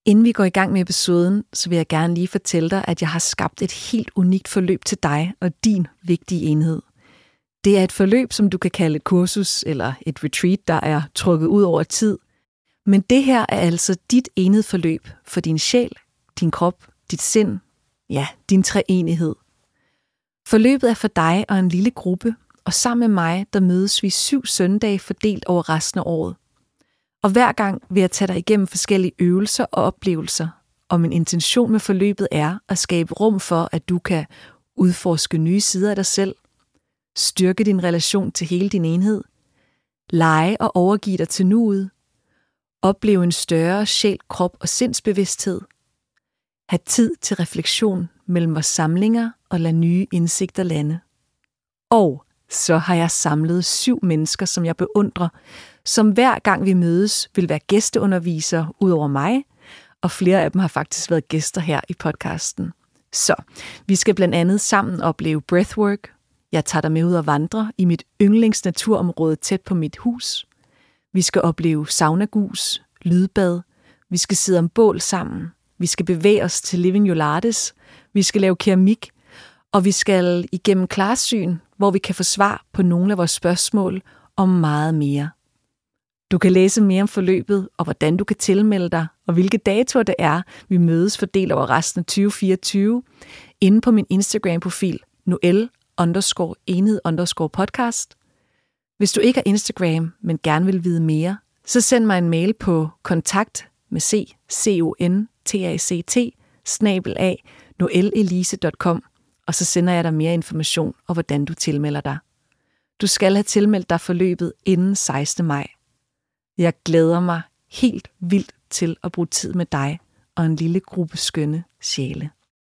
Inden vi går i gang med episoden, så vil jeg gerne lige fortælle dig, at jeg har skabt et helt unikt forløb til dig og din vigtige enhed. Det er et forløb, som du kan kalde et kursus eller et retreat, der er trukket ud over tid. Men det her er altså dit enhedsforløb for din sjæl, din krop, dit sind, ja, din treenighed. Forløbet er for dig og en lille gruppe, og sammen med mig, der mødes vi 7 søndage fordelt over resten af året. Og hver gang vil jeg tage dig igennem forskellige øvelser og oplevelser, og min intention med forløbet er at skabe rum for, at du kan udforske nye sider af dig selv, styrke din relation til hele din enhed, lege og overgive dig til nuet, opleve en større sjæl, krop og sindsbevidsthed, have tid til refleksion mellem vores samlinger og lade nye indsigter lande. Og så har jeg samlet 7 mennesker, som jeg beundrer, som hver gang vi mødes vil være gæsteundervisere ud over mig, og flere af dem har faktisk været gæster her i podcasten. Så vi skal blandt andet sammen opleve breathwork. Jeg tager dig med ud og vandre i mit yndlingsnaturområde tæt på mit hus. Vi skal opleve saunagus, lydbad. Vi skal sidde om bål sammen. Vi skal bevæge os til Living Yolates. Vi skal lave keramik. Og vi skal igennem klarsyn, hvor vi kan få svar på nogle af vores spørgsmål og meget mere. Du kan læse mere om forløbet og hvordan du kan tilmelde dig, og hvilke datoer det er, vi mødes fordelt over resten af 2024, inde på min Instagram-profil Noel_enhed_podcast. Hvis du ikke har Instagram, men gerne vil vide mere, så send mig en mail på kontakt@noelelise.com, og så sender jeg dig mere information og hvordan du tilmelder dig. Du skal have tilmeldt dig forløbet inden 16. maj. Jeg glæder mig helt vildt til at bruge tid med dig og en lille gruppe skønne sjæle.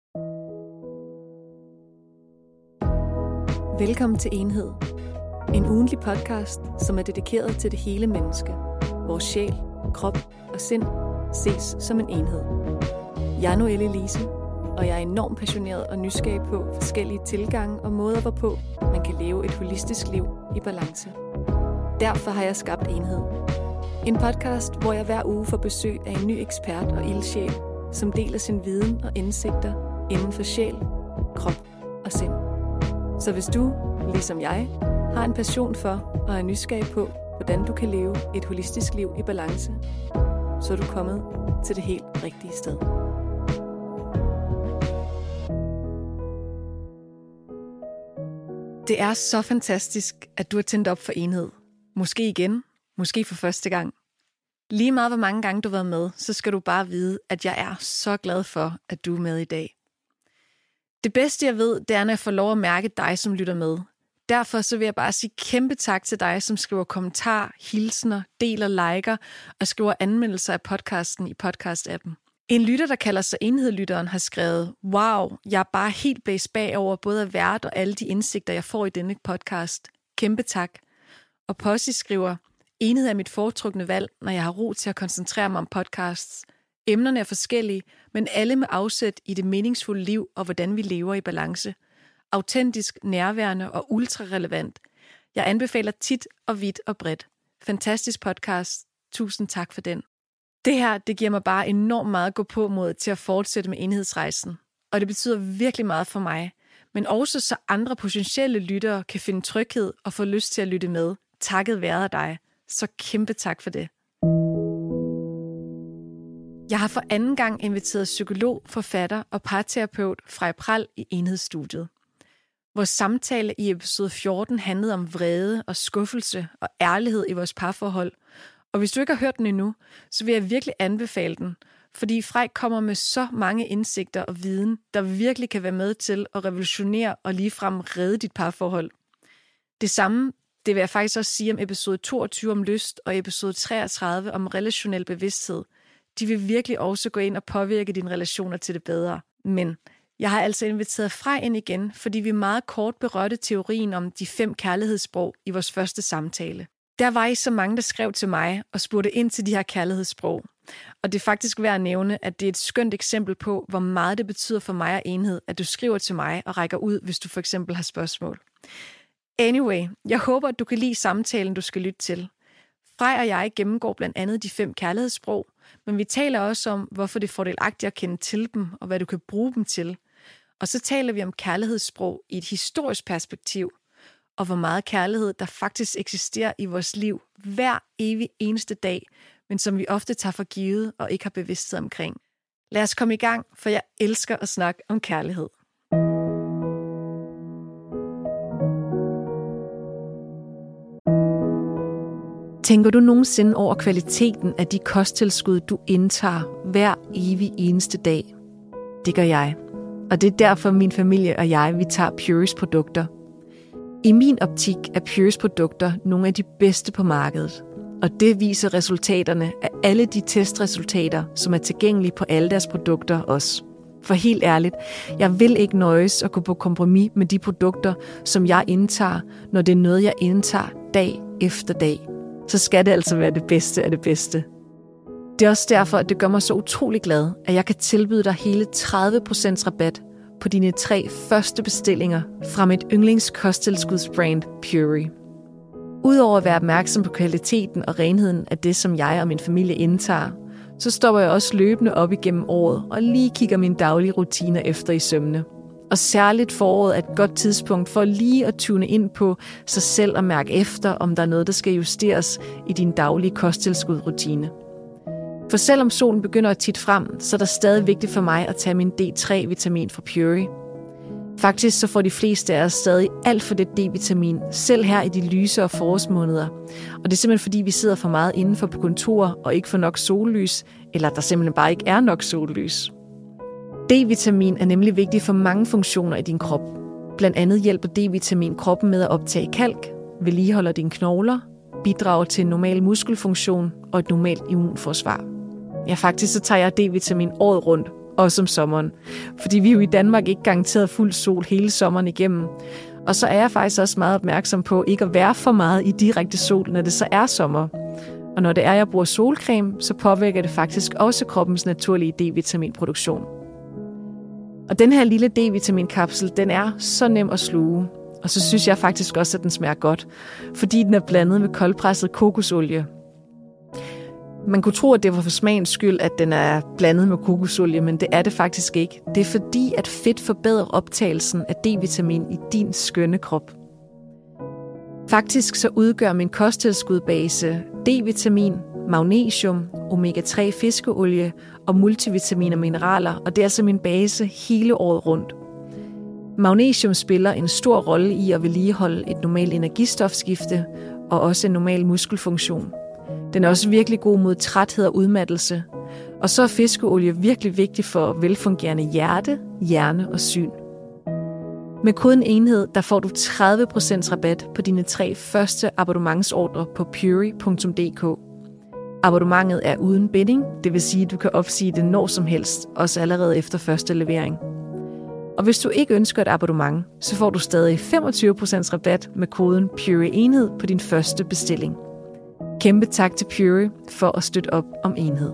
Velkommen til Enhed. En ugentlig podcast, som er dedikeret til det hele menneske. Vores sjæl, krop og sind ses som en enhed. Jeg er Noel Elise, og jeg er enormt passioneret og nysgerrig på forskellige tilgange og måder, hvorpå man kan leve et holistisk liv i balance. Derfor har jeg skabt Enhed. En podcast, hvor jeg hver uge får besøg af en ny ekspert og ildsjæl, som deler sin viden og indsigter inden for sjæl, krop og sind. Så hvis du, ligesom jeg, har en passion for og er nysgerrig på, hvordan du kan leve et holistisk liv i balance, så er du kommet til det helt rigtige sted. Det er så fantastisk, at du har tændt op for Enhed. Måske igen, måske for første gang. Lige meget hvor mange gange du har været med, så skal du bare vide, at jeg er så glad for, at du er med i dag. Det bedste jeg ved, det er, når jeg får lov at mærke dig, som lytter med. Derfor så vil jeg bare sige kæmpe tak til dig, som skriver kommentarer, hilsener, deler, liker og skriver anmeldelser af podcasten i podcast-appen. En lytter, der kalder sig Enhedlytteren, har skrevet: "Wow, jeg er bare helt blæst bagover både at vært og alle de indsigter, jeg får i denne podcast. Kæmpe tak." Og Possi skriver: "Enhed er mit foretrukne valg, når jeg har ro til at koncentrere mig om podcasts. Emnerne er forskellige, men alle med afsæt i det meningsfulde liv og hvordan vi lever i balance. Autentisk, nærværende og ultrarelevant. Jeg anbefaler tit og vidt og bredt. Fantastisk podcast. Tusind tak for den." Det her, det giver mig bare enormt meget gå på mod til at fortsætte med enhedsrejsen. Og det betyder virkelig meget for mig. Men også så andre potentielle lyttere kan finde tryghed og få lyst til at lytte med. Takket være dig. Så kæmpe tak for det. Jeg har for anden gang inviteret psykolog, forfatter og parterapeut Frej Pral i Enhedsstudiet. Vores samtale i episode 14 handlede om vrede og skuffelse og ærlighed i vores parforhold. Og hvis du ikke har hørt den endnu, så vil jeg virkelig anbefale den, fordi Frej kommer med så mange indsigter og viden, der virkelig kan være med til at revolutionere og ligefrem redde dit parforhold. Det samme, det vil jeg faktisk også sige om episode 22 om lyst og episode 33 om relationel bevidsthed. De vil virkelig også gå ind og påvirke dine relationer til det bedre. Men jeg har altså inviteret Frej ind igen, fordi vi meget kort berørte teorien om de 5 kærlighedssprog i vores første samtale. Der var I så mange, der skrev til mig og spurgte ind til de her kærlighedssprog. Og det er faktisk værd at nævne, at det er et skønt eksempel på, hvor meget det betyder for mig og Enhed, at du skriver til mig og rækker ud, hvis du for eksempel har spørgsmål. Anyway, jeg håber, at du kan lide samtalen, du skal lytte til. Frej og jeg gennemgår blandt andet de 5 kærlighedssprog, men vi taler også om, hvorfor det er fordelagtigt at kende til dem, og hvad du kan bruge dem til. Og så taler vi om kærlighedssprog i et historisk perspektiv, og hvor meget kærlighed, der faktisk eksisterer i vores liv hver evig eneste dag, men som vi ofte tager for givet og ikke har bevidsthed omkring. Lad os komme i gang, for jeg elsker at snakke om kærlighed. Tænker du nogensinde over kvaliteten af de kosttilskud, du indtager hver evig eneste dag? Det gør jeg. Og det er derfor, min familie og jeg, vi tager Pureys produkter. I min optik er Pureys produkter nogle af de bedste på markedet. Og det viser resultaterne af alle de testresultater, som er tilgængelige på alle deres produkter også. For helt ærligt, jeg vil ikke nøjes at gå på kompromis med de produkter, som jeg indtager, når det er noget, jeg indtager dag efter dag. Så skal det altså være det bedste af det bedste. Det er også derfor, at det gør mig så utrolig glad, at jeg kan tilbyde dig hele 30% rabat på dine 3 første bestillinger fra mit yndlingskosttilskudsbrand Purey. Udover at være opmærksom på kvaliteten og renheden af det, som jeg og min familie indtager, så stopper jeg også løbende op igennem året og lige kigger mine daglige rutiner efter i sømne. Og særligt foråret er et godt tidspunkt for lige at tune ind på sig selv og mærke efter, om der er noget, der skal justeres i din daglige kosttilskudrutine. For selvom solen begynder at titte frem, så er det stadig vigtigt for mig at tage min D3-vitamin fra Purey. Faktisk så får de fleste af os stadig alt for det D-vitamin, selv her i de lysere forårsmåneder. Og det er simpelthen fordi, vi sidder for meget indenfor på kontor og ikke får nok sollys, eller der simpelthen bare ikke er nok sollys. D-vitamin er nemlig vigtig for mange funktioner i din krop. Blandt andet hjælper D-vitamin kroppen med at optage kalk, vedligeholder dine knogler, bidrager til en normal muskelfunktion og et normalt immunforsvar. Ja, faktisk så tager jeg D-vitamin året rundt, også om sommeren. Fordi vi er jo i Danmark ikke garanteret fuld sol hele sommeren igennem. Og så er jeg faktisk også meget opmærksom på ikke at være for meget i direkte sol, når det så er sommer. Og når det er, jeg bruger solcreme, så påvirker det faktisk også kroppens naturlige D-vitaminproduktion. Og den her lille D-vitaminkapsel, den er så nem at sluge. Og så synes jeg faktisk også, at den smager godt, fordi den er blandet med koldpresset kokosolie. Man kunne tro, at det var for smagens skyld, at den er blandet med kokosolie, men det er det faktisk ikke. Det er fordi, at fedt forbedrer optagelsen af D-vitamin i din skønne krop. Faktisk så udgør min kosttilskudbase D-vitamin, magnesium, omega-3 fiskeolie og multivitamin og mineraler, og det er altså min base hele året rundt. Magnesium spiller en stor rolle i at vedligeholde et normalt energistofskifte og også en normal muskelfunktion. Den er også virkelig god mod træthed og udmattelse. Og så er fiskeolie virkelig vigtig for velfungerende hjerte, hjerne og syn. Med koden enhed, der får du 30% rabat på dine 3 første abonnementsordre på purey.dk. Abonnementet er uden binding, det vil sige, at du kan opsige det når som helst, også allerede efter første levering. Og hvis du ikke ønsker et abonnement, så får du stadig 25% rabat med koden PUREY-enhed på din første bestilling. Kæmpe tak til Purey for at støtte op om enhed.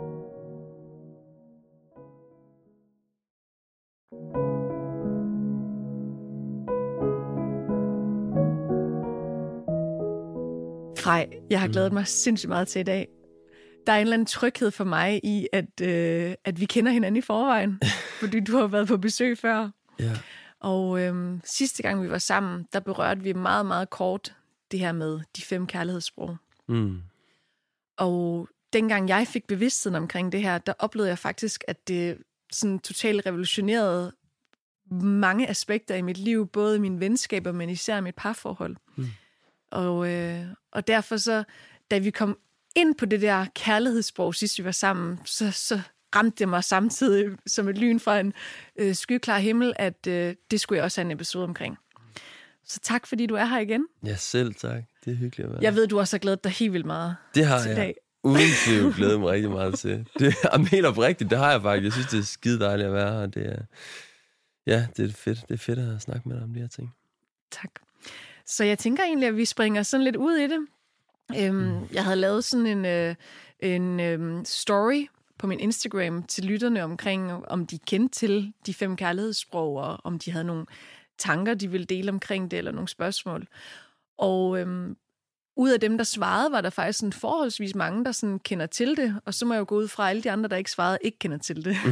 Frej, jeg har glædet mig sindssygt meget til i dag. Der er en eller anden tryghed for mig i, at vi kender hinanden i forvejen, fordi du har været på besøg før. Ja. Og sidste gang vi var sammen, der berørte vi meget, meget kort det her med de 5 kærlighedssprog. Og dengang jeg fik bevidstheden omkring det her, der oplevede jeg faktisk, at det sådan totalt revolutionerede mange aspekter i mit liv, både i mine venskaber, men især i mit parforhold. Og derfor så, da vi kom ind på det der kærlighedssprog, sidst vi var sammen, så ramte det mig samtidig som et lyn fra en skyklar himmel, at det skulle jeg også have en episode omkring. Så tak, fordi du er her igen. Ja, selv tak. Det er hyggeligt at være. Jeg ved, du også har glædet dig helt vildt meget. Det har jeg. Uden tvivl glædet mig rigtig meget til. Det er helt oprigtigt, det har jeg faktisk. Jeg synes, det er skide dejligt at være her. Det er fedt. Det er fedt at snakke med dig om de her ting. Tak. Så jeg tænker egentlig, at vi springer sådan lidt ud i det. Jeg havde lavet sådan en story på min Instagram til lytterne omkring, om de kendte til de 5 kærlighedssprog, og om de havde nogle tanker, de ville dele omkring det, eller nogle spørgsmål. Og ud af dem, der svarede, var der faktisk sådan forholdsvis mange, der sådan kender til det, og så må jeg jo gå ud fra, at alle de andre, der ikke svarede, ikke kender til det.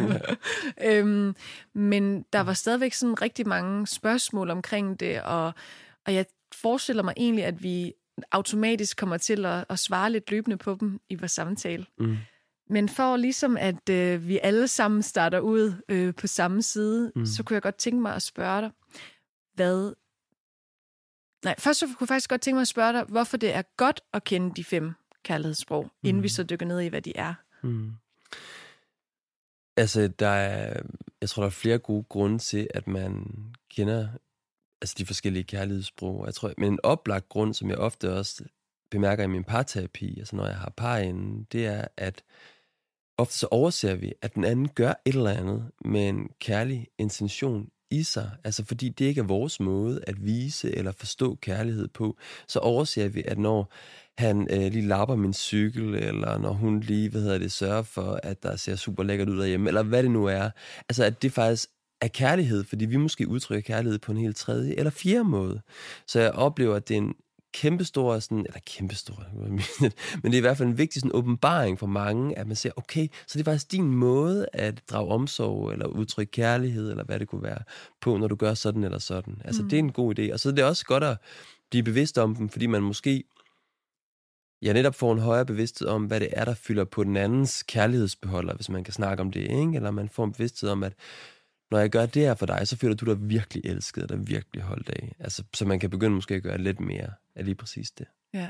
Men der var stadigvæk sådan rigtig mange spørgsmål omkring det, og jeg forestiller mig egentlig, at vi automatisk kommer til at svare lidt løbende på dem i vores samtale. Men for ligesom, at vi alle sammen starter ud på samme side, så kunne jeg godt tænke mig at spørge dig, først så kunne jeg faktisk godt tænke mig at spørge dig, hvorfor det er godt at kende de 5 kærlighedssprog, inden vi så dykker ned i, hvad de er. Altså, jeg tror, der er flere gode grunde til, at man kender de forskellige kærlighedssprog. Men en oplagt grund, som jeg ofte også bemærker i min parterapi, altså når jeg har par inde, det er, at ofte så overser vi, at den anden gør et eller andet med en kærlig intention i sig, altså fordi det ikke er vores måde at vise eller forstå kærlighed på, så overser vi, at når han lige lapper min cykel, eller når hun lige, sørger for, at der ser super lækkert ud derhjemme, eller hvad det nu er, altså at det faktisk er kærlighed, fordi vi måske udtrykker kærlighed på en helt 3. eller 4. måde. Så jeg oplever, at det er en kæmpestor, men det er i hvert fald en vigtig sådan åbenbaring for mange, at man siger, okay, så det er faktisk din måde at drage omsorg, eller udtrykke kærlighed, eller hvad det kunne være, på, når du gør sådan eller sådan. Altså, det er en god idé. Og så er det også godt at blive bevidst om dem, fordi man måske netop får en højere bevidsthed om, hvad det er, der fylder på den andens kærlighedsbeholder, hvis man kan snakke om det, ikke? Eller man får en bevidsthed om, at når jeg gør det her for dig, så føler du dig virkelig elsket, og dig virkelig holdt af. Altså, så man kan begynde måske at gøre lidt mere af lige præcis det. Ja.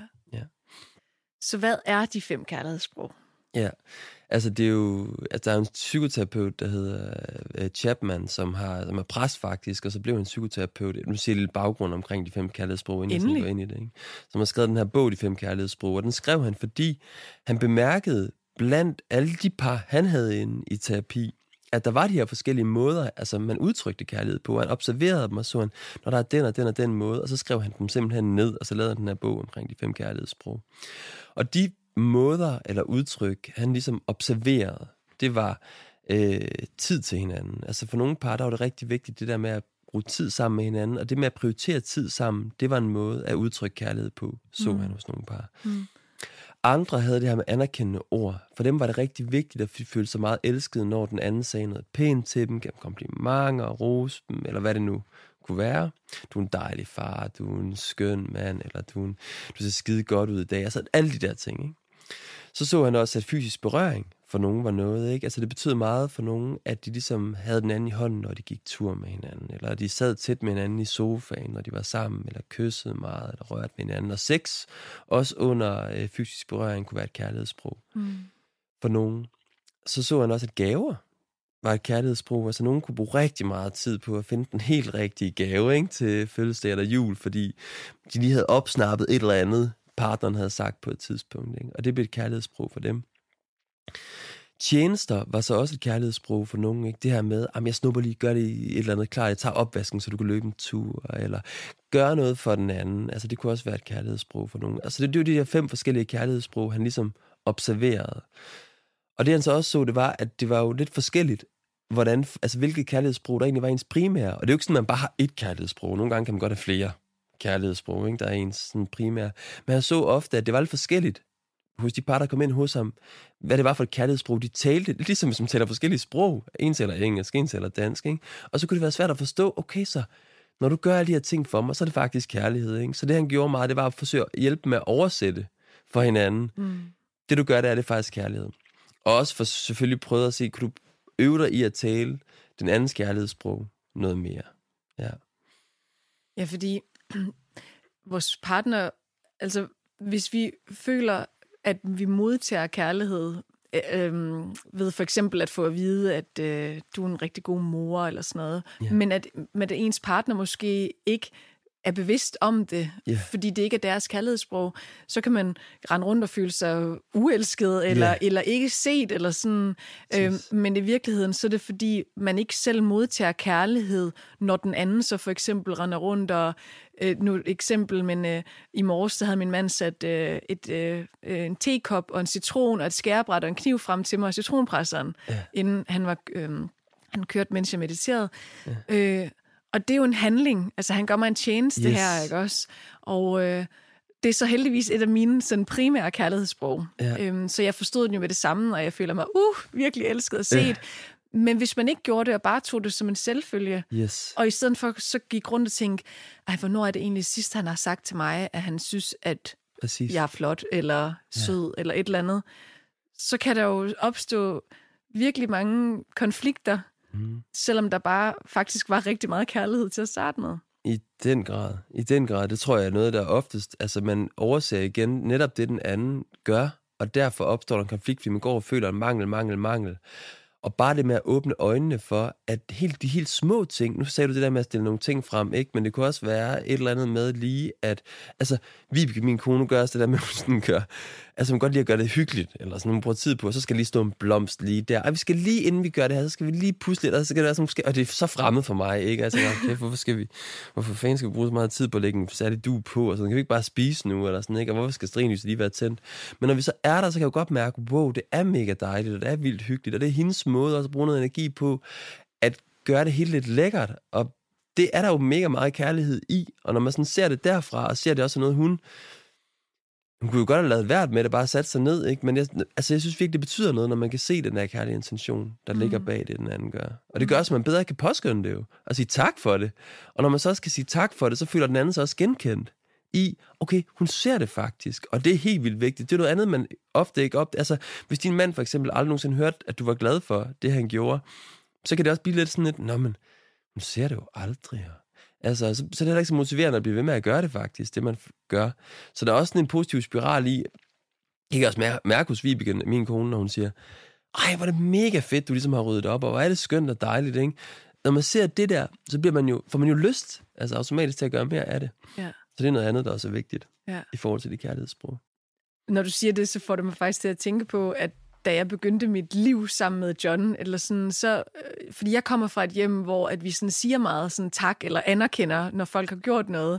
Så hvad er de 5 kærlighedssprog? Ja, altså det er jo, der er en psykoterapeut, der hedder Chapman, som er præst faktisk, og så blev han psykoterapeut. Nu siger jeg lidt baggrund omkring de 5 kærlighedssprog, inden jeg går ind i det, ikke? Som har skrevet den her bog, de 5 kærlighedssprog, og den skrev han, fordi han bemærkede blandt alle de par, han havde inde i terapi, at der var de her forskellige måder, altså man udtrykte kærlighed på. Han observerede dem, og så han, når der er den og den og den måde, og så skrev han dem simpelthen ned, og så lavede han den her bog omkring de 5 kærlighedssprog. Og de måder eller udtryk, han ligesom observerede, det var tid til hinanden. Altså for nogle par, der var det rigtig vigtigt, det der med at bruge tid sammen med hinanden, og det med at prioritere tid sammen, det var en måde at udtrykke kærlighed på, så han hos nogle par. Andre havde det her med anerkendende ord. For dem var det rigtig vigtigt at føle sig meget elsket, når den anden sagde noget pænt til dem, gav dem komplimenter, rose dem, eller hvad det nu kunne være. Du er en dejlig far, du er en skøn mand, eller du ser skide godt ud i dag. Altså alle de der ting, ikke? Så han også, at fysisk berøring for nogen var noget, ikke? Altså det betød meget for nogen, at de ligesom havde den anden i hånden, når de gik tur med hinanden, eller de sad tæt med hinanden i sofaen, når de var sammen, eller kyssede meget, eller rørte med hinanden. Og sex, også under fysisk berøring, kunne være et kærlighedssprog for nogen. Så han også, at gaver var et kærlighedssprog. Altså nogen kunne bruge rigtig meget tid på at finde den helt rigtige gave, ikke? Til fødselsdag eller jul, fordi de lige havde opsnappet et eller andet, partneren havde sagt på et tidspunkt, ikke? Og det blev et kærlighedssprog for dem. Tjenester var så også et kærlighedssprog for nogen, ikke? Det her med, jeg snupper lige, gør det et eller andet klar, jeg tager opvasken, så du kan løbe en tur, eller gør noget for den anden. Altså det kunne også være et kærlighedssprog for nogen. Altså det er jo de her 5 forskellige kærlighedssprog, han ligesom observerede. Og det han så også så, det var, at det var jo lidt forskelligt, hvilket kærlighedssprog der egentlig var ens primære. Og det er jo ikke sådan, at man bare har et kærlighedssprog. Nogle gange kan man godt have flere kærlighedssprog, ikke? Der er ens sådan primære. Men jeg så ofte, at det var lidt forskelligt hos de par, der kom ind hos ham, hvad det var for et kærlighedssprog, de talte. Ligesom hvis man taler forskellige sprog. En taler engelsk, en taler dansk, ikke? Og så kunne det være svært at forstå, okay, så når du gør alle de her ting for mig, så er det faktisk kærlighed, ikke? Så det han gjorde meget, det var at forsøge at hjælpe med at oversætte for hinanden. Det du gør, det er faktisk kærlighed. Og også for selvfølgelig prøve at se, kunne du øve dig i at tale den andens kærlighedssprog noget mere. Ja, fordi vores partner, altså hvis vi føler, at vi modtager kærlighed ved for eksempel at få at vide, at du er en rigtig god mor eller sådan noget, men at ens partner måske ikke er bevidst om det, fordi det ikke er deres kærlighedssprog, så kan man rende rundt og føle sig uelsket, eller ikke set, eller sådan. Men i virkeligheden, så er det fordi, man ikke selv modtager kærlighed, når den anden så for eksempel render rundt, og nu et eksempel, men i morges, så havde min mand sat en tekop og en citron og et skærebræt og en kniv frem til mig, og citronpresseren, inden han kørte, mens jeg mediterede. Og det er jo en handling. Altså, han gør mig en tjeneste her, ikke også? Og det er så heldigvis et af mine sådan primære kærlighedssprog. Ja. Så jeg forstod den jo med det samme, og jeg føler mig virkelig elsket og set. Men hvis man ikke gjorde det, og bare tog det som en selvfølge, og i stedet for så gik rundt og tænkte, hvornår er det egentlig sidst, han har sagt til mig, at han synes, at jeg er flot, eller sød, eller et eller andet, så kan der jo opstå virkelig mange konflikter, selvom der bare faktisk var rigtig meget kærlighed til at starte med. I den grad. Det tror jeg er noget, der oftest, altså man overser igen netop det, den anden gør, og derfor opstår der en konflikt, fordi man går og føler en mangel. Og bare det med at åbne øjnene for, at de helt små ting, nu sagde du det der med at stille nogle ting frem, ikke? Men det kunne også være et eller andet med lige, at, altså, Vibeke, min kone, gør også det der med, at hun sådan gør, altså hun kan godt lide at gøre det hyggeligt, eller sådan, hun bruger tid på, så skal lige stå en blomst lige der, og vi skal lige, inden vi gør det her, så skal vi lige pusle lidt, og så skal det være sådan, måske, og det er så fremmed for mig, ikke? Altså, okay, hvorfor fanden skal vi bruge så meget tid på at lægge en særlig dug på, og sådan, kan vi ikke bare spise nu, eller sådan, ikke? Og hvorfor skal stearinlyset lige være tændt? Men når vi så er der, så kan jeg jo godt mærke, wow, det er mega dejligt, og det er vildt hyggeligt, og det er hendes måde også at bruge noget energi på, at gøre det helt lidt lækkert, og det er der jo mega meget kærlighed i, og når man sådan ser det derfra, og ser det også noget, hun kunne jo godt have lavet hvert med det, bare sat sig ned, ikke? Men jeg synes virkelig, det betyder noget, når man kan se den der kærlige intention, der ligger bag det, den anden gør. Og det gør også, at man bedre kan påskynde det jo, og sige tak for det. Og når man så også kan sige tak for det, så føler den anden sig også genkendt i, okay, hun ser det faktisk, og det er helt vildt vigtigt. Det er noget andet, man ofte ikke altså, hvis din mand for eksempel aldrig nogensinde hørte, at du var glad for det, han gjorde, så kan det også blive lidt sådan lidt, men hun ser det jo aldrig. Altså, så er det heller ikke så motiverende at blive ved med at gøre det faktisk, det man gør. Så der er også sådan en positiv spiral i, jeg kan også mærke hos Vibeke, min kone, når hun siger, ej, hvor er det mega fedt, du ligesom har ryddet op, og hvor er det skønt og dejligt, ikke? Når man ser det der, så får man jo lyst, altså automatisk til at gøre mere af det. Ja. Så det er noget andet, der også er vigtigt i forhold til de kærlighedssprog. Når du siger det, så får det mig faktisk til at tænke på, at da jeg begyndte mit liv sammen med John, eller sådan, så, fordi jeg kommer fra et hjem, hvor at vi sådan siger meget sådan tak, eller anerkender, når folk har gjort noget,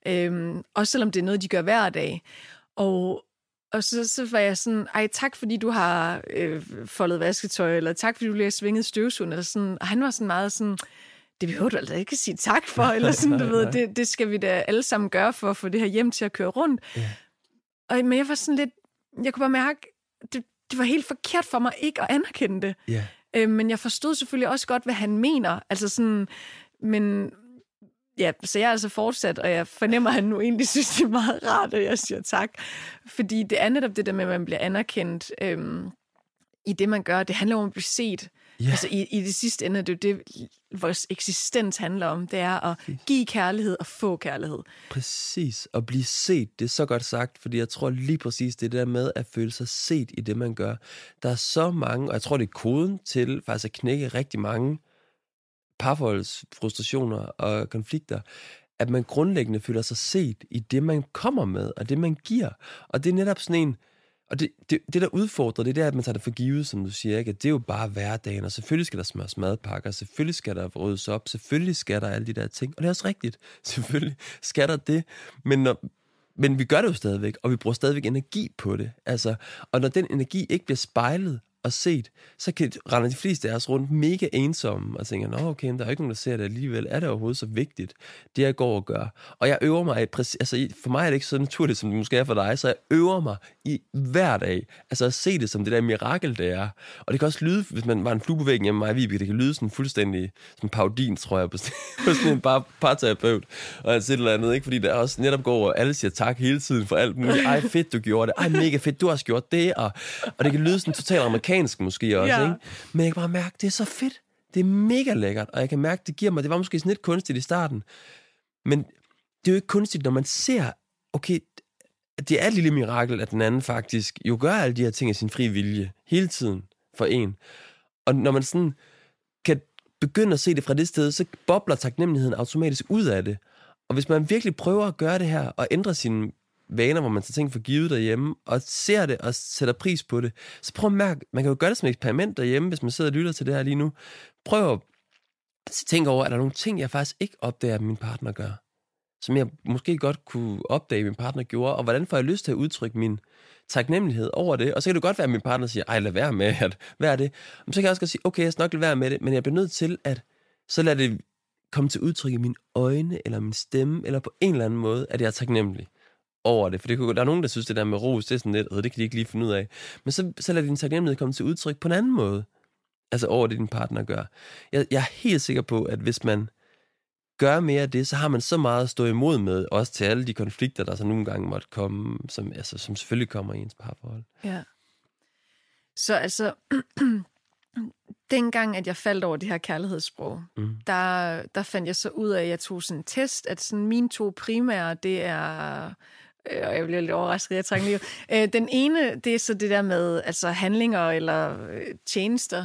også selvom det er noget, de gør hver dag. Og så var jeg sådan, tak fordi du har foldet vasketøj, eller tak fordi du lige har svinget støvsugeren, eller sådan, og han var sådan meget sådan, det behøver du altså ikke sige tak for, eller sådan, du ved, det skal vi da alle sammen gøre for at få det her hjem til at køre rundt. Yeah. Men jeg var sådan lidt, jeg kunne bare mærke, det var helt forkert for mig ikke at anerkende det. Yeah. Men jeg forstod selvfølgelig også godt, hvad han mener. Altså sådan, men ja, så jeg er altså fortsat, og jeg fornemmer, at han nu egentlig synes, det er meget rart, at jeg siger tak. Fordi det er netop det der med, at man bliver anerkendt i det, man gør. Det handler om at blive set. Yeah. Altså i det sidste ende, det er jo det, vores eksistens handler om. Det er at give kærlighed og få kærlighed. Præcis. At blive set, det er så godt sagt, fordi jeg tror lige præcis det der med at føle sig set i det, man gør. Der er så mange, og jeg tror, det er koden til faktisk at knække rigtig mange parforholdsfrustrationer og konflikter, at man grundlæggende føler sig set i det, man kommer med, og det, man giver. Og det er netop sådan en, og det der udfordrer, det er, at man tager det for givet, som du siger, ikke? At det er jo bare hverdagen, og selvfølgelig skal der smøres madpakker, selvfølgelig skal der ryddes op, selvfølgelig skal der alle de der ting, og det er også rigtigt, selvfølgelig skal der det, men vi gør det jo stadigvæk, og vi bruger stadigvæk energi på det, altså, og når den energi ikke bliver spejlet og set, så render de fleste af os rundt mega ensomme og tænker, okay, der er ikke nogen, der ser det alligevel. Er det overhovedet så vigtigt, det jeg går og gør? Og jeg øver mig, altså for mig er det ikke så naturligt, som det måske er for dig, så jeg øver mig i hver dag, altså at se det som det der mirakel, det er. Og det kan også lyde, hvis man var en flue på væggen hjemme mig, Vibeke, det kan lyde sådan fuldstændig som parodin, tror jeg, på sådan en parterapeut, og et eller andet, ikke? Fordi der også netop går, og alle siger tak hele tiden for alt muligt. Ej, fedt, du gjorde det. Ej, mega fedt, du har også gjort det. Og det kan lyde sådan totalt amerikansk måske også, ikke? Men jeg kan bare mærke, det er så fedt. Det er mega lækkert, og jeg kan mærke, det giver mig, det var måske sådan lidt kunstigt i starten, men det er jo ikke kunstigt, når man ser, okay, det er et lille mirakel, at den anden faktisk jo gør alle de her ting af sin fri vilje, hele tiden for en. Og når man sådan kan begynde at se det fra det sted, så bobler taknemmeligheden automatisk ud af det. Og hvis man virkelig prøver at gøre det her, og ændre sine vaner, hvor man tager ting for givet derhjemme, og ser det, og sætter pris på det, så prøv at mærke, man kan jo gøre det som et eksperiment derhjemme, hvis man sidder og lytter til det her lige nu. Prøv at tænke over, er der nogle ting, jeg faktisk ikke opdager, at min partner gør, som jeg måske godt kunne opdage, at min partner gjorde, og hvordan får jeg lyst til at udtrykke min taknemmelighed over det, og så kan det godt være, at min partner siger, lad være med, hvad er det? Men så kan jeg også godt sige, okay, jeg skal nok lade være med det, men jeg bliver nødt til at, så lad det komme til udtryk i mine øjne, eller min stemme, eller på en eller anden måde, at jeg er taknemmelig. over det. For der er nogen, der synes, det der med ros, det er sådan lidt, det kan de ikke lige finde ud af. Men så lader din taknemmelighed komme til udtryk på en anden måde. Altså over det, din partner gør. Jeg er helt sikker på, at hvis man gør mere af det, så har man så meget at stå imod med, også til alle de konflikter, der så nogle gange måtte komme, som selvfølgelig kommer i ens parforhold. Ja. Så altså, dengang, at jeg faldt over det her kærlighedssprog, der fandt jeg så ud af, at jeg tog sådan en test, at sådan mine 2 primære, det er, og jeg bliver lidt overrasket, jeg trænger lige. Den ene, det er så det der med altså handlinger eller tjenester,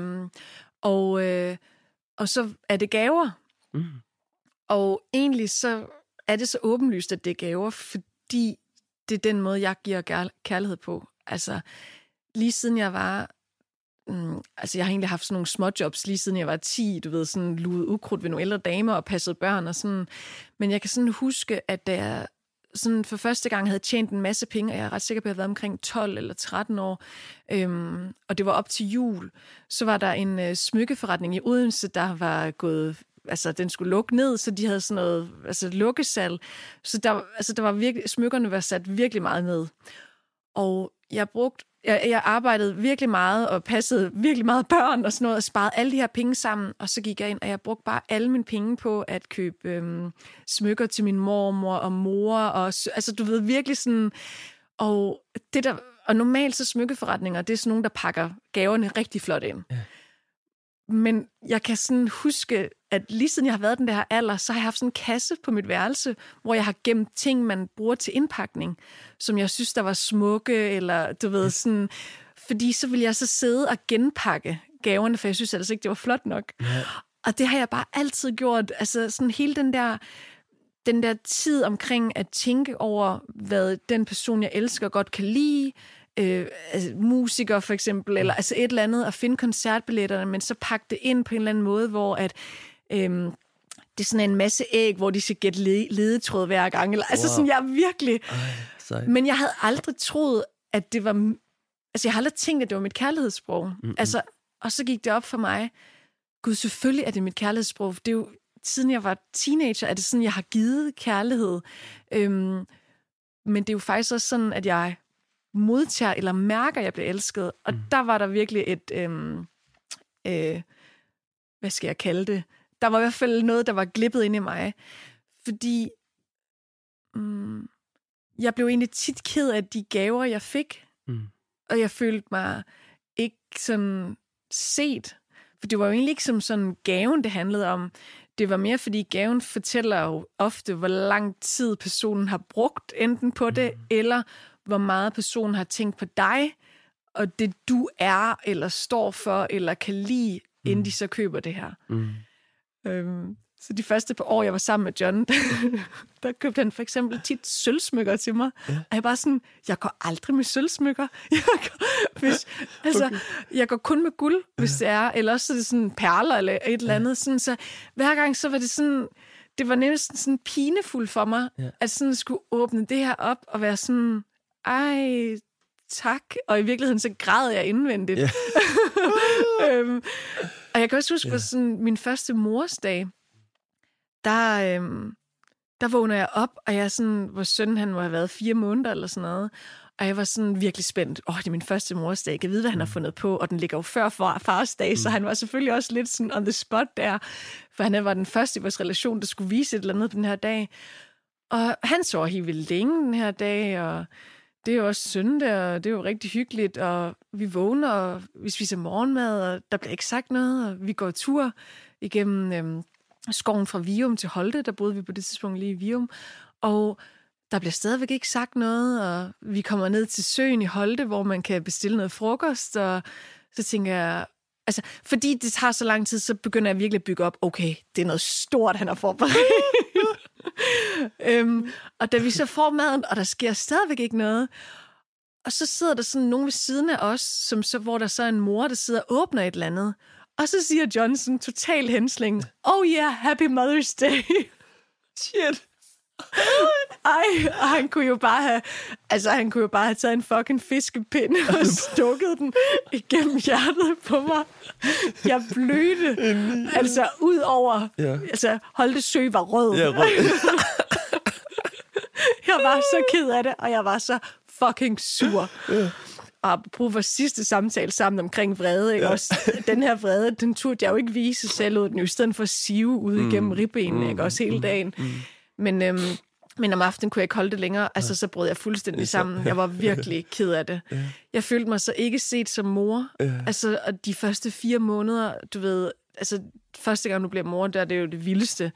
og så er det gaver. Og egentlig så er det så åbenlyst, at det er gaver, fordi det er den måde, jeg giver kærlighed på. Altså, lige siden jeg var... jeg har egentlig haft sådan nogle småjobs, lige siden jeg var 10, du ved, sådan luet ukrudt ved nogle ældre damer og passet børn og sådan. Men jeg kan sådan huske, at da jeg sådan for første gang havde tjent en masse penge, og jeg er ret sikker på, at jeg havde været omkring 12 eller 13 år, og det var op til jul, så var der en smykkeforretning i Odense, der var gået... Altså, den skulle lukke ned, så de havde sådan noget lukkesal. Så der var virkelig, smykkerne var sat virkelig meget ned. Og jeg arbejdede virkelig meget, og passede virkelig meget børn og sådan noget, og sparede alle de her penge sammen, og så gik jeg ind, og jeg brugte bare alle mine penge på at købe smykker til min mormor og mor, og altså, du ved, virkelig sådan... Og normalt så smykkeforretninger, det er sådan nogen, der pakker gaverne rigtig flot ind. Ja. Men jeg kan sådan huske, at lige siden jeg har været den der alder, så har jeg haft sådan en kasse på mit værelse, hvor jeg har gemt ting, man bruger til indpakning, som jeg synes, der var smukke, eller du ved sådan... Fordi så ville jeg så sidde og genpakke gaverne, for jeg synes altså ikke, det var flot nok. Ja. Og det har jeg bare altid gjort. Altså sådan hele den der tid omkring at tænke over, hvad den person, jeg elsker, godt kan lide, musikere for eksempel, eller altså et eller andet, at finde koncertbilletterne, men så pakke det ind på en eller anden måde, hvor at det er sådan en masse æg, hvor de skal gætte ledetråd hver gang. Eller, altså sådan, jeg virkelig... Men jeg havde aldrig troet, at det var... Altså, jeg har aldrig tænkt, at det var mit kærlighedssprog. Altså, og så gik det op for mig. Gud, selvfølgelig er det mit kærlighedssprog. Det er jo, siden jeg var teenager, er det sådan, jeg har givet kærlighed. Men det er jo faktisk også sådan, at jeg modtager eller mærker, at jeg bliver elsket. Og der var der virkelig et... hvad skal jeg kalde det? Der var i hvert fald noget, der var glippet ind i mig. Fordi jeg blev egentlig tit ked af de gaver, jeg fik. Og jeg følte mig ikke sådan set. For det var jo egentlig ikke som sådan gaven, det handlede om. Det var mere, fordi gaven fortæller jo ofte, hvor lang tid personen har brugt enten på det, eller hvor meget personen har tænkt på dig, og det du er, eller står for, eller kan lide, inden de så køber det her. Så de første par år, jeg var sammen med John, der købte han for eksempel tit sølvsmykker til mig. Ja. Og jeg bare sådan, jeg går aldrig med sølvsmykker. Jeg går kun med guld, hvis det er. Eller også er det sådan perler eller et eller andet. Sådan, så hver gang så var det sådan, det var næsten sådan pinefuldt for mig, at sådan skulle åbne det her op og være sådan, ej, tak. Og i virkeligheden så græd jeg indvendigt. Yeah. Og jeg kan også huske, på sådan min første morsdag, der vågner jeg op, og jeg sådan, hvor søn han må have været 4 måneder eller sådan noget, og jeg var sådan virkelig spændt. Det er min første morsdag, jeg kan vide, hvad han har fundet på, og den ligger jo før fars dag, så han var selvfølgelig også lidt sådan on the spot der, for han var den første i vores relation, der skulle vise et eller andet på den her dag. Og han så helt vildt længe den her dag, og det er jo også søndag, og det er jo rigtig hyggeligt, og vi vågner, og vi spiser morgenmad, og der bliver ikke sagt noget, og vi går tur igennem skoven fra Vium til Holte, der boede vi på det tidspunkt lige i Vium, og der bliver stadigvæk ikke sagt noget, og vi kommer ned til søen i Holte, hvor man kan bestille noget frokost, og så tænker jeg, altså, fordi det tager så lang tid, så begynder jeg virkelig at bygge op, okay, det er noget stort, han har forberedt. Og da vi så får maden, og der sker stadigvæk ikke noget, og så sidder der sådan nogen ved siden af os, hvor der så er en mor, der sidder og åbner et eller andet, og så siger Johnson total hensling, oh yeah, happy Mother's Day. Shit. Og han kunne jo bare have taget en fucking fiskepind og stukket den igennem hjertet på mig. Jeg blødte. Altså ud over, altså Holte Sø var rød. Ja, rød. Jeg jeg var så ked af det, og jeg var så fucking sur. Og apropos vores sidste samtale sammen omkring vrede, ikke? Også den her vrede, den turde jeg jo ikke vise selv ud, den jo i stedet for at sive ud igennem ribbenene, ikke? Også hele dagen. Men om aftenen kunne jeg ikke holde det længere, altså så brød jeg fuldstændig sammen. Jeg var virkelig ked af det. Jeg følte mig så ikke set som mor. Altså, og de første 4 måneder, du ved, altså første gang du bliver mor, der er det jo det vildeste.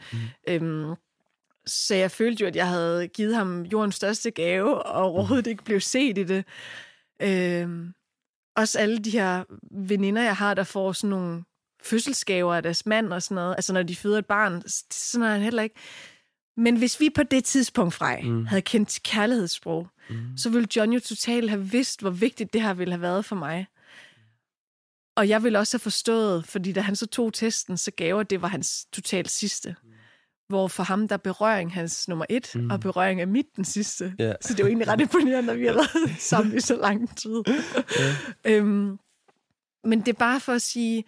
Så jeg følte jo, at jeg havde givet ham jordens største gave, og overhovedet ikke blev set i det. Også alle de her veninder, jeg har, der får sådan nogle fødselsgaver af deres mand og sådan noget, altså når de føder et barn, sådan er han heller ikke. Men hvis vi på det tidspunkt, Frej, havde kendt kærlighedssprog, så ville John jo totalt have vidst, hvor vigtigt det her ville have været for mig. Og jeg ville også have forstået, fordi da han så tog testen, så gaver det var hans totalt sidste. Hvor for ham, der berøring hans nummer 1, og berøring er mit den sidste. Yeah. Så det er jo egentlig ret imponerende, at vi har været sammen i så lang tid. Men det er bare for at sige,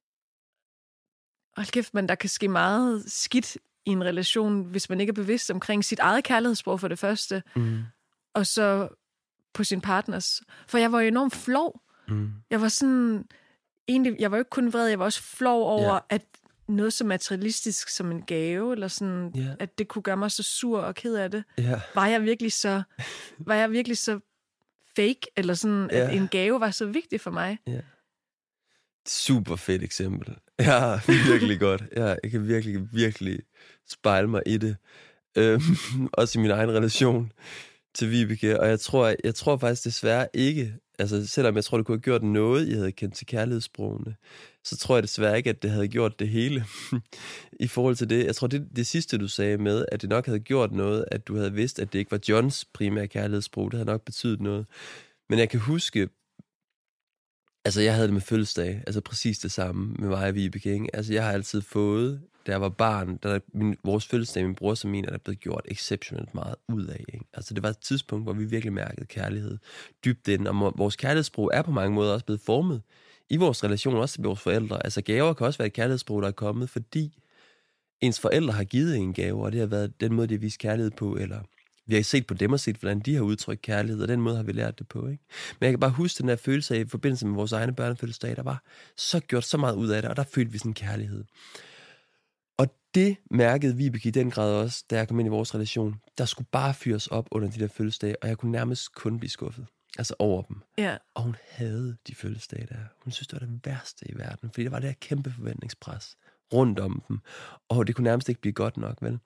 hold kæft, men der kan ske meget skidt i en relation, hvis man ikke er bevidst omkring sit eget kærlighedssprog for det første, og så på sin partners. For jeg var jo enormt flov. Jeg var sådan, egentlig, jeg var jo ikke kun vred, jeg var også flov over, at noget så materialistisk som en gave, eller sådan, at det kunne gøre mig så sur og ked af det. Var jeg virkelig så fake, eller sådan, at en gave var så vigtig for mig? Super fedt eksempel. Ja, virkelig godt. Jeg kan virkelig spejle mig i det. Også i min egen relation til Vibeke. Og jeg tror faktisk desværre ikke, altså selvom jeg tror, det kunne have gjort noget, jeg havde kendt til kærlighedssprogene, så tror jeg desværre ikke, at det havde gjort det hele. I forhold til det, jeg tror, det sidste, du sagde med, at det nok havde gjort noget, at du havde vidst, at det ikke var Johns primære kærlighedssprog, det havde nok betydet noget. Men jeg kan huske, altså jeg havde det med fødselsdag, altså præcis det samme med mig og Vibeke, ikke? Altså jeg har altid fået, da jeg var barn, vores fødselsdag, min bror som min, er der blevet gjort exceptionelt meget ud af, ikke? Altså det var et tidspunkt, hvor vi virkelig mærkede kærlighed dybt ind, og vores kærlighedssprog er på mange måder også blevet formet i vores relation, også til vores forældre. Altså gaver kan også være et kærlighedssprog, der er kommet, fordi ens forældre har givet en gave, og det har været den måde, de har vist kærlighed på, eller vi har set på dem og set, hvordan de har udtrykt kærlighed, og den måde har vi lært det på, ikke? Men jeg kan bare huske den der følelse af, i forbindelse med vores egne børnefødselsdag, der var så gjort så meget ud af det, og der følte vi sådan kærlighed. Og det mærkede Vibeke i den grad også, da jeg kom ind i vores relation. Der skulle bare fyres op under de der fødselsdage, og jeg kunne nærmest kun blive skuffet. Altså over dem. Yeah. Og hun havde de fødselsdage der. Hun synes, det var det værste i verden, fordi der var det her kæmpe forventningspres rundt om dem. Og det kunne nærmest ikke blive godt nok, vel?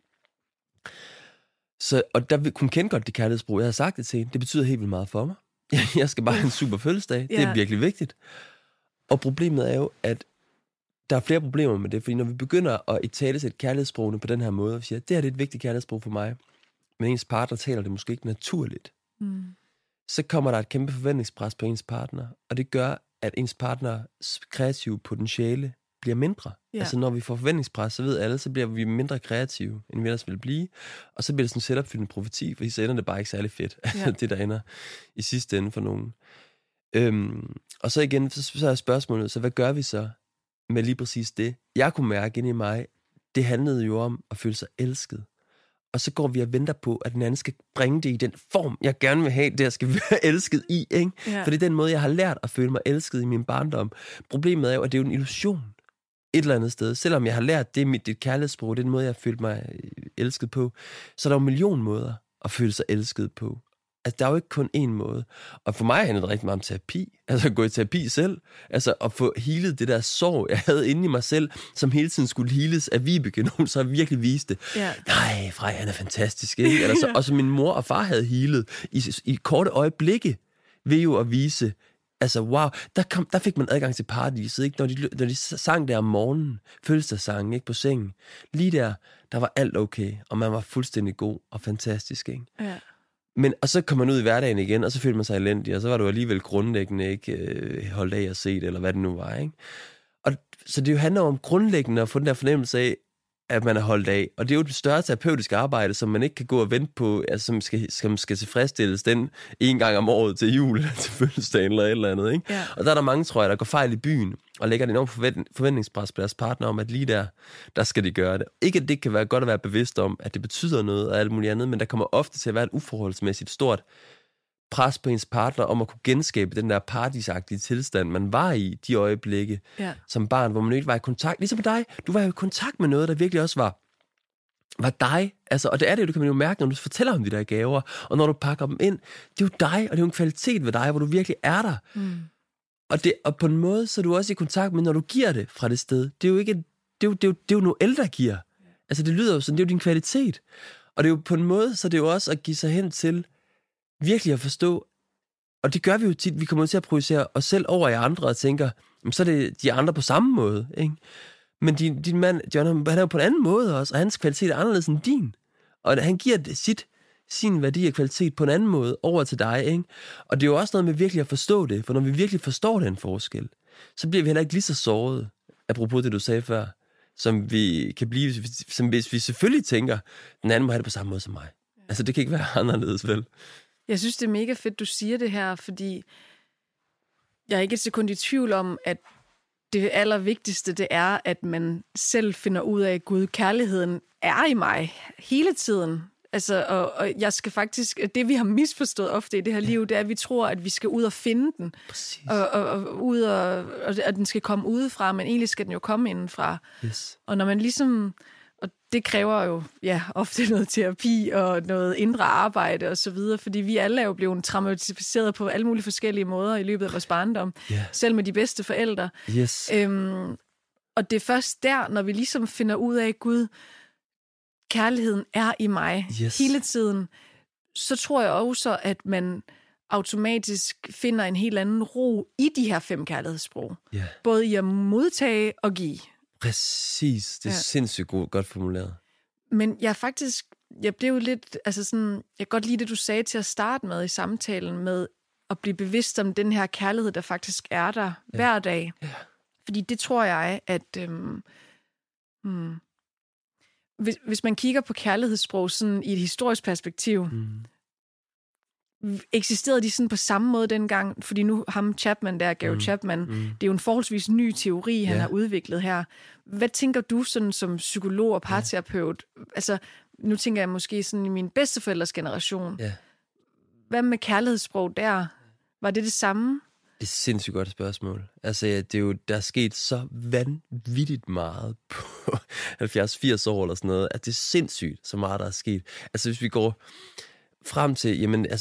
Så, og der kunne kende godt det kærlighedsbrug. Jeg havde sagt det til hende. Det betyder helt vildt meget for mig. Jeg skal bare have en super fødselsdag. Det er virkelig vigtigt. Og problemet er jo, at der er flere problemer med det, fordi når vi begynder at italesætte kærlighedssprogene på den her måde, og siger, det her det er et vigtigt kærlighedssprog for mig, men ens partner taler det måske ikke naturligt, så kommer der et kæmpe forventningspres på ens partner, og det gør, at ens partners kreative potentiale bliver mindre. Altså når vi får forventningspres, så ved alle, så bliver vi mindre kreative, end vi ellers vil blive, og så bliver det sådan en selvopfyldende profeti, fordi så ender det bare ikke særlig fedt, det der ender i sidste ende for nogen. Og så igen, så er spørgsmålet, så hvad gør vi så med lige præcis det? Jeg kunne mærke inde i mig, det handlede jo om at føle sig elsket. Og så går vi og venter på, at den anden skal bringe det i den form, jeg gerne vil have, det jeg skal være elsket i, ikke? For det er den måde, jeg har lært at føle mig elsket i min barndom. Problemet er jo, at det er jo en illusion et eller andet sted. Selvom jeg har lært det mit kærlighedssprog, det er den måde, jeg har følt mig elsket på, så er der jo en million måder at føle sig elsket på. Altså, der er jo ikke kun én måde. Og for mig handler det rigtig meget om terapi. Altså, at gå i terapi selv. Altså, at få healet det der sorg, jeg havde inde i mig selv, som hele tiden skulle heales af Vibeke, nogen så virkelig viste det. Nej, Frej, han er fantastisk, ikke? Altså, og så min mor og far havde healet i korte øjeblikke ved jo at vise, altså, wow, der fik man adgang til paradiset, ikke? Når de sang der om morgenen, fødselsdagssangen, ikke, på sengen. Lige der var alt okay, og man var fuldstændig god og fantastisk, ikke? Ja. Men, og så kom man ud i hverdagen igen, og så følte man sig elendig, og så var du alligevel grundlæggende ikke holdt af at se det, eller hvad det nu var, ikke? Og så det jo handler om grundlæggende at få den der fornemmelse af, at man er holdt af. Og det er jo et større terapeutisk arbejde, som man ikke kan gå og vente på, altså som skal tilfredsstilles den en gang om året til jul, eller til fødselsdag eller et eller andet. Ikke? Ja. Og der er der mange, tror jeg, der går fejl i byen, og lægger et enormt forventningspres på deres partner om, at lige der skal de gøre det. Ikke at det kan være godt at være bevidst om, at det betyder noget og alt muligt andet, men der kommer ofte til at være et uforholdsmæssigt stort pres på ens partner om at kunne genskabe den der paradisagtige tilstand, man var i de øjeblikke som barn, hvor man ikke var i kontakt. Ligesom med dig, du var jo i kontakt med noget, der virkelig også var dig. Altså, og det er det, du kan jo mærke, når du fortæller om de der gaver, og når du pakker dem ind. Det er jo dig, og det er jo en kvalitet ved dig, hvor du virkelig er der. Og på en måde, så er du også i kontakt med, når du giver det fra det sted. Det er jo ikke, det er jo noget ældre giver. Altså, det lyder jo sådan, det er jo din kvalitet. Og det er jo på en måde, så det er jo også at give sig hen til virkelig at forstå, og det gør vi jo tit, vi kommer til at projicere os selv over i andre og tænker, så er det de andre på samme måde, ikke? Men din mand, John, han er jo på en anden måde også, og hans kvalitet er anderledes end din. Og han giver sin værdi og kvalitet på en anden måde over til dig, ikke? Og det er jo også noget med virkelig at forstå det, for når vi virkelig forstår den forskel, så bliver vi heller ikke lige så såret, apropos det, du sagde før, som vi kan blive, som hvis vi selvfølgelig tænker, den anden må have det på samme måde som mig. Altså, det kan ikke være anderledes, vel? Jeg synes, det er mega fedt, du siger det her, fordi jeg er ikke et sekund i tvivl om, at det allervigtigste, det er, at man selv finder ud af, at Gud, kærligheden er i mig hele tiden. Altså, og jeg skal faktisk, det vi har misforstået ofte i det her liv, det er, at vi tror, at vi skal ud og finde den. Og den skal komme udefra, men egentlig skal den jo komme indenfra. Yes. Og når man ligesom, og det kræver jo ofte noget terapi og noget indre arbejde og så videre, fordi vi alle er jo blevet traumatiseret på alle mulige forskellige måder i løbet af vores barndom, selv med de bedste forældre. Yes. Og det er først der, når vi ligesom finder ud af, Gud, kærligheden er i mig hele tiden, så tror jeg også, at man automatisk finder en helt anden ro i de her 5 kærlighedssprog. Yeah. Både i at modtage og give. Præcis. Det er sindssygt godt formuleret. Men jeg blev lidt, altså sådan, jeg kan godt lide det, du sagde til at starte med i samtalen, med at blive bevidst om den her kærlighed, der faktisk er der hver dag. Yeah. Fordi det tror jeg, at hvis man kigger på kærlighedssprog sådan i et historisk perspektiv, eksisterede de sådan på samme måde dengang? Fordi nu ham Chapman der, Gary Chapman, det er jo en forholdsvis ny teori, han har udviklet her. Hvad tænker du sådan som psykolog og parterapeut? Altså, nu tænker jeg måske sådan i min bedsteforældres generation. Hvad med kærlighedssprog der? Var det samme? Det er et sindssygt godt spørgsmål. Altså, det er jo, der er sket så vanvittigt meget på 70-80 år eller sådan noget, at det er sindssygt, så meget der er sket. Altså, hvis vi går frem til,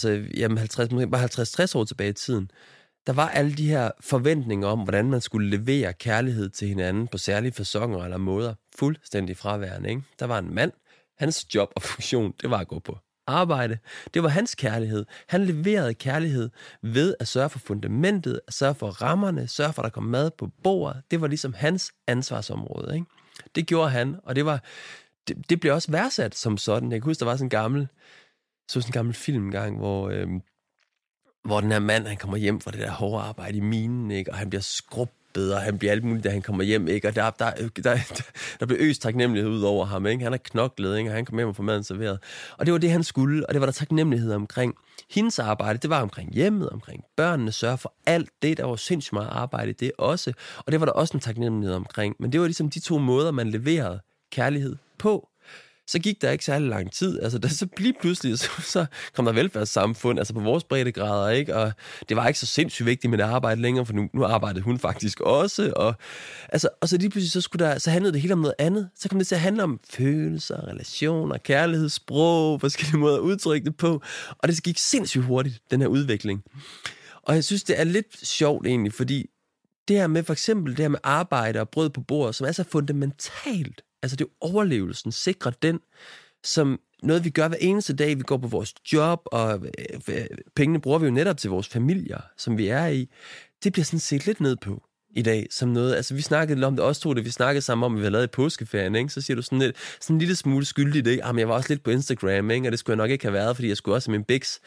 50-60 år tilbage i tiden, der var alle de her forventninger om, hvordan man skulle levere kærlighed til hinanden på særlige faconer eller måder, fuldstændig fraværende, ikke? Der var en mand, hans job og funktion, det var at gå på arbejde. Det var hans kærlighed. Han leverede kærlighed ved at sørge for fundamentet, at sørge for rammerne, sørge for, at der kom mad på bordet. Det var ligesom hans ansvarsområde, ikke? Det gjorde han, og det blev også værdsat som sådan. Jeg kan huske, der var sådan en gammel film engang, hvor den her mand, han kommer hjem fra det der hårde arbejde i minen, ikke? Og han bliver skrubbet, og han bliver alt muligt, da han kommer hjem, ikke? Og der blev øst taknemmelighed ud over ham, ikke? Han har knoklet, ikke? Og han kom hjem og får maden serveret. Og det var det, han skulle, og det var der taknemmelighed omkring. Hendes arbejde, det var omkring hjemmet, omkring børnene, sørge for alt det. Der var sindssygt meget arbejde i det også. Og det var der også en taknemmelighed omkring. Men det var ligesom de 2 måder, man leverede kærlighed på. Så gik der ikke særlig lang tid. Altså, så lige pludselig, så kom der velfærdssamfund, altså på vores breddegrader, ikke? Og det var ikke så sindssygt vigtigt med det arbejde længere, for nu arbejdede hun faktisk også. Og så lige pludselig, så handlede det helt om noget andet. Så kom det til at handle om følelser, relationer, kærlighedssprog, forskellige måder at udtrykke det på. Og det gik sindssygt hurtigt, den her udvikling. Og jeg synes, det er lidt sjovt egentlig, fordi det her med for eksempel det her med arbejde og brød på bordet, som er så fundamentalt. Altså det er overlevelsen, sikrer den, som noget vi gør hver eneste dag, vi går på vores job, og pengene bruger vi jo netop til vores familier, som vi er i. Det bliver sådan set lidt ned på i dag, som noget, altså vi snakkede lidt om det, også det vi snakkede sammen om, vi havde lavet i påskeferien, ikke? Så siger du sådan en lille smule skyldigt, ikke? Jamen jeg var også lidt på Instagram, ikke? Og det skulle jeg nok ikke have været, fordi jeg skulle også have min Bix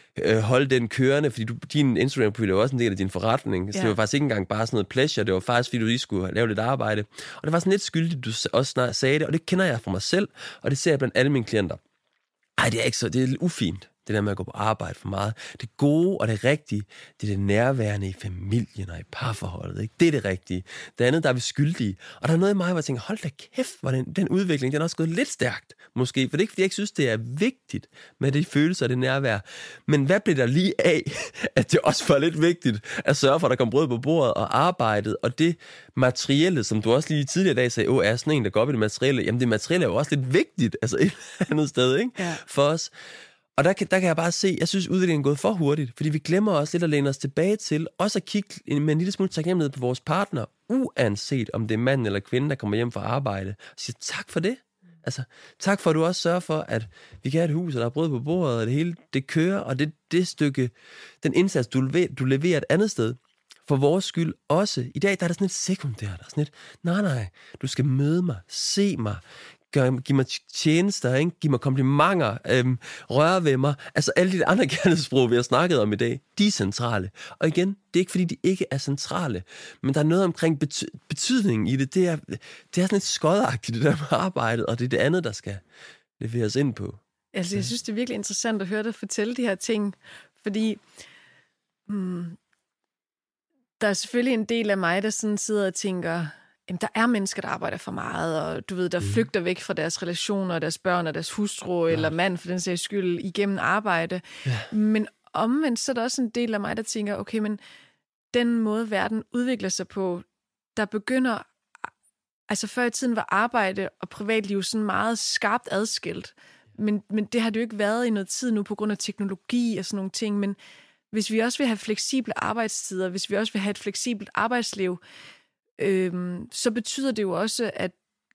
holde den kørende, fordi din Instagram-profil er også en del af din forretning. Så det var faktisk ikke engang bare sådan noget pleasure, det var faktisk, fordi du lige skulle lave lidt arbejde. Og det var sådan lidt skyldigt, du også snart sagde det, og det kender jeg fra mig selv, og det ser jeg blandt alle mine klienter. Ej, det er ikke så, det er lidt ufint, det der med at gå på arbejde for meget. Det gode og det rigtige, det er det nærværende i familien og i parforholdet. Ikke? Det er det rigtige. Det andet, der er vi skyldige. Og der er noget i mig, hvor jeg tænker, hold da kæft, hvor den udvikling, den er også gået lidt stærkt, måske. For det er ikke, fordi jeg ikke synes, det er vigtigt med de følelser og det nærvær. Men hvad bliver der lige af, at det også var lidt vigtigt at sørge for, at der kom brød på bordet og arbejdet, og det materielle, som du også lige tidligere i dag sagde, er sådan en, der går op i det materielle. Jamen det materielle er jo også lidt vigtigt, altså et andet sted, ikke? Ja. For os. Og der kan jeg bare se, jeg synes, udviklingen er gået for hurtigt, fordi vi glemmer også lidt at læne os tilbage til, også at kigge med en lille smule taknemmelighed på vores partner, uanset om det er mand eller kvinde, der kommer hjem fra arbejde, og siger tak for det. Altså, tak for, at du også sørger for, at vi kan have et hus, og der er brød på bordet, og det hele, det kører, og det stykke, den indsats, du leverer et andet sted, for vores skyld også. I dag, der er der sådan et sekundært, der er sådan et, nej, du skal møde mig, se mig, giv mig tjenester, ikke? Giv mig komplimenter, røre ved mig. Altså alle de andre kærlighedssprog, vi har snakket om i dag, de er centrale. Og igen, det er ikke fordi, de ikke er centrale, men der er noget omkring betydningen i det. Det er sådan lidt skodagtigt, det der med arbejdet, og det er det andet, der skal leveres ind på. Altså, jeg synes, det er virkelig interessant at høre dig fortælle de her ting, fordi der er selvfølgelig en del af mig, der sådan sidder og tænker, der er mennesker, der arbejder for meget, og du ved, der flygter væk fra deres relationer, deres børn og deres hustru, eller mand for den sags skyld, igennem arbejde. Ja. Men omvendt, så er der også en del af mig, der tænker, okay, men den måde, verden udvikler sig på, der begynder, altså før i tiden var arbejde og privatliv sådan meget skarpt adskilt, men det har det jo ikke været i noget tid nu, på grund af teknologi og sådan nogle ting, men hvis vi også vil have fleksible arbejdstider, hvis vi også vil have et fleksibelt arbejdsliv, så betyder det jo også, at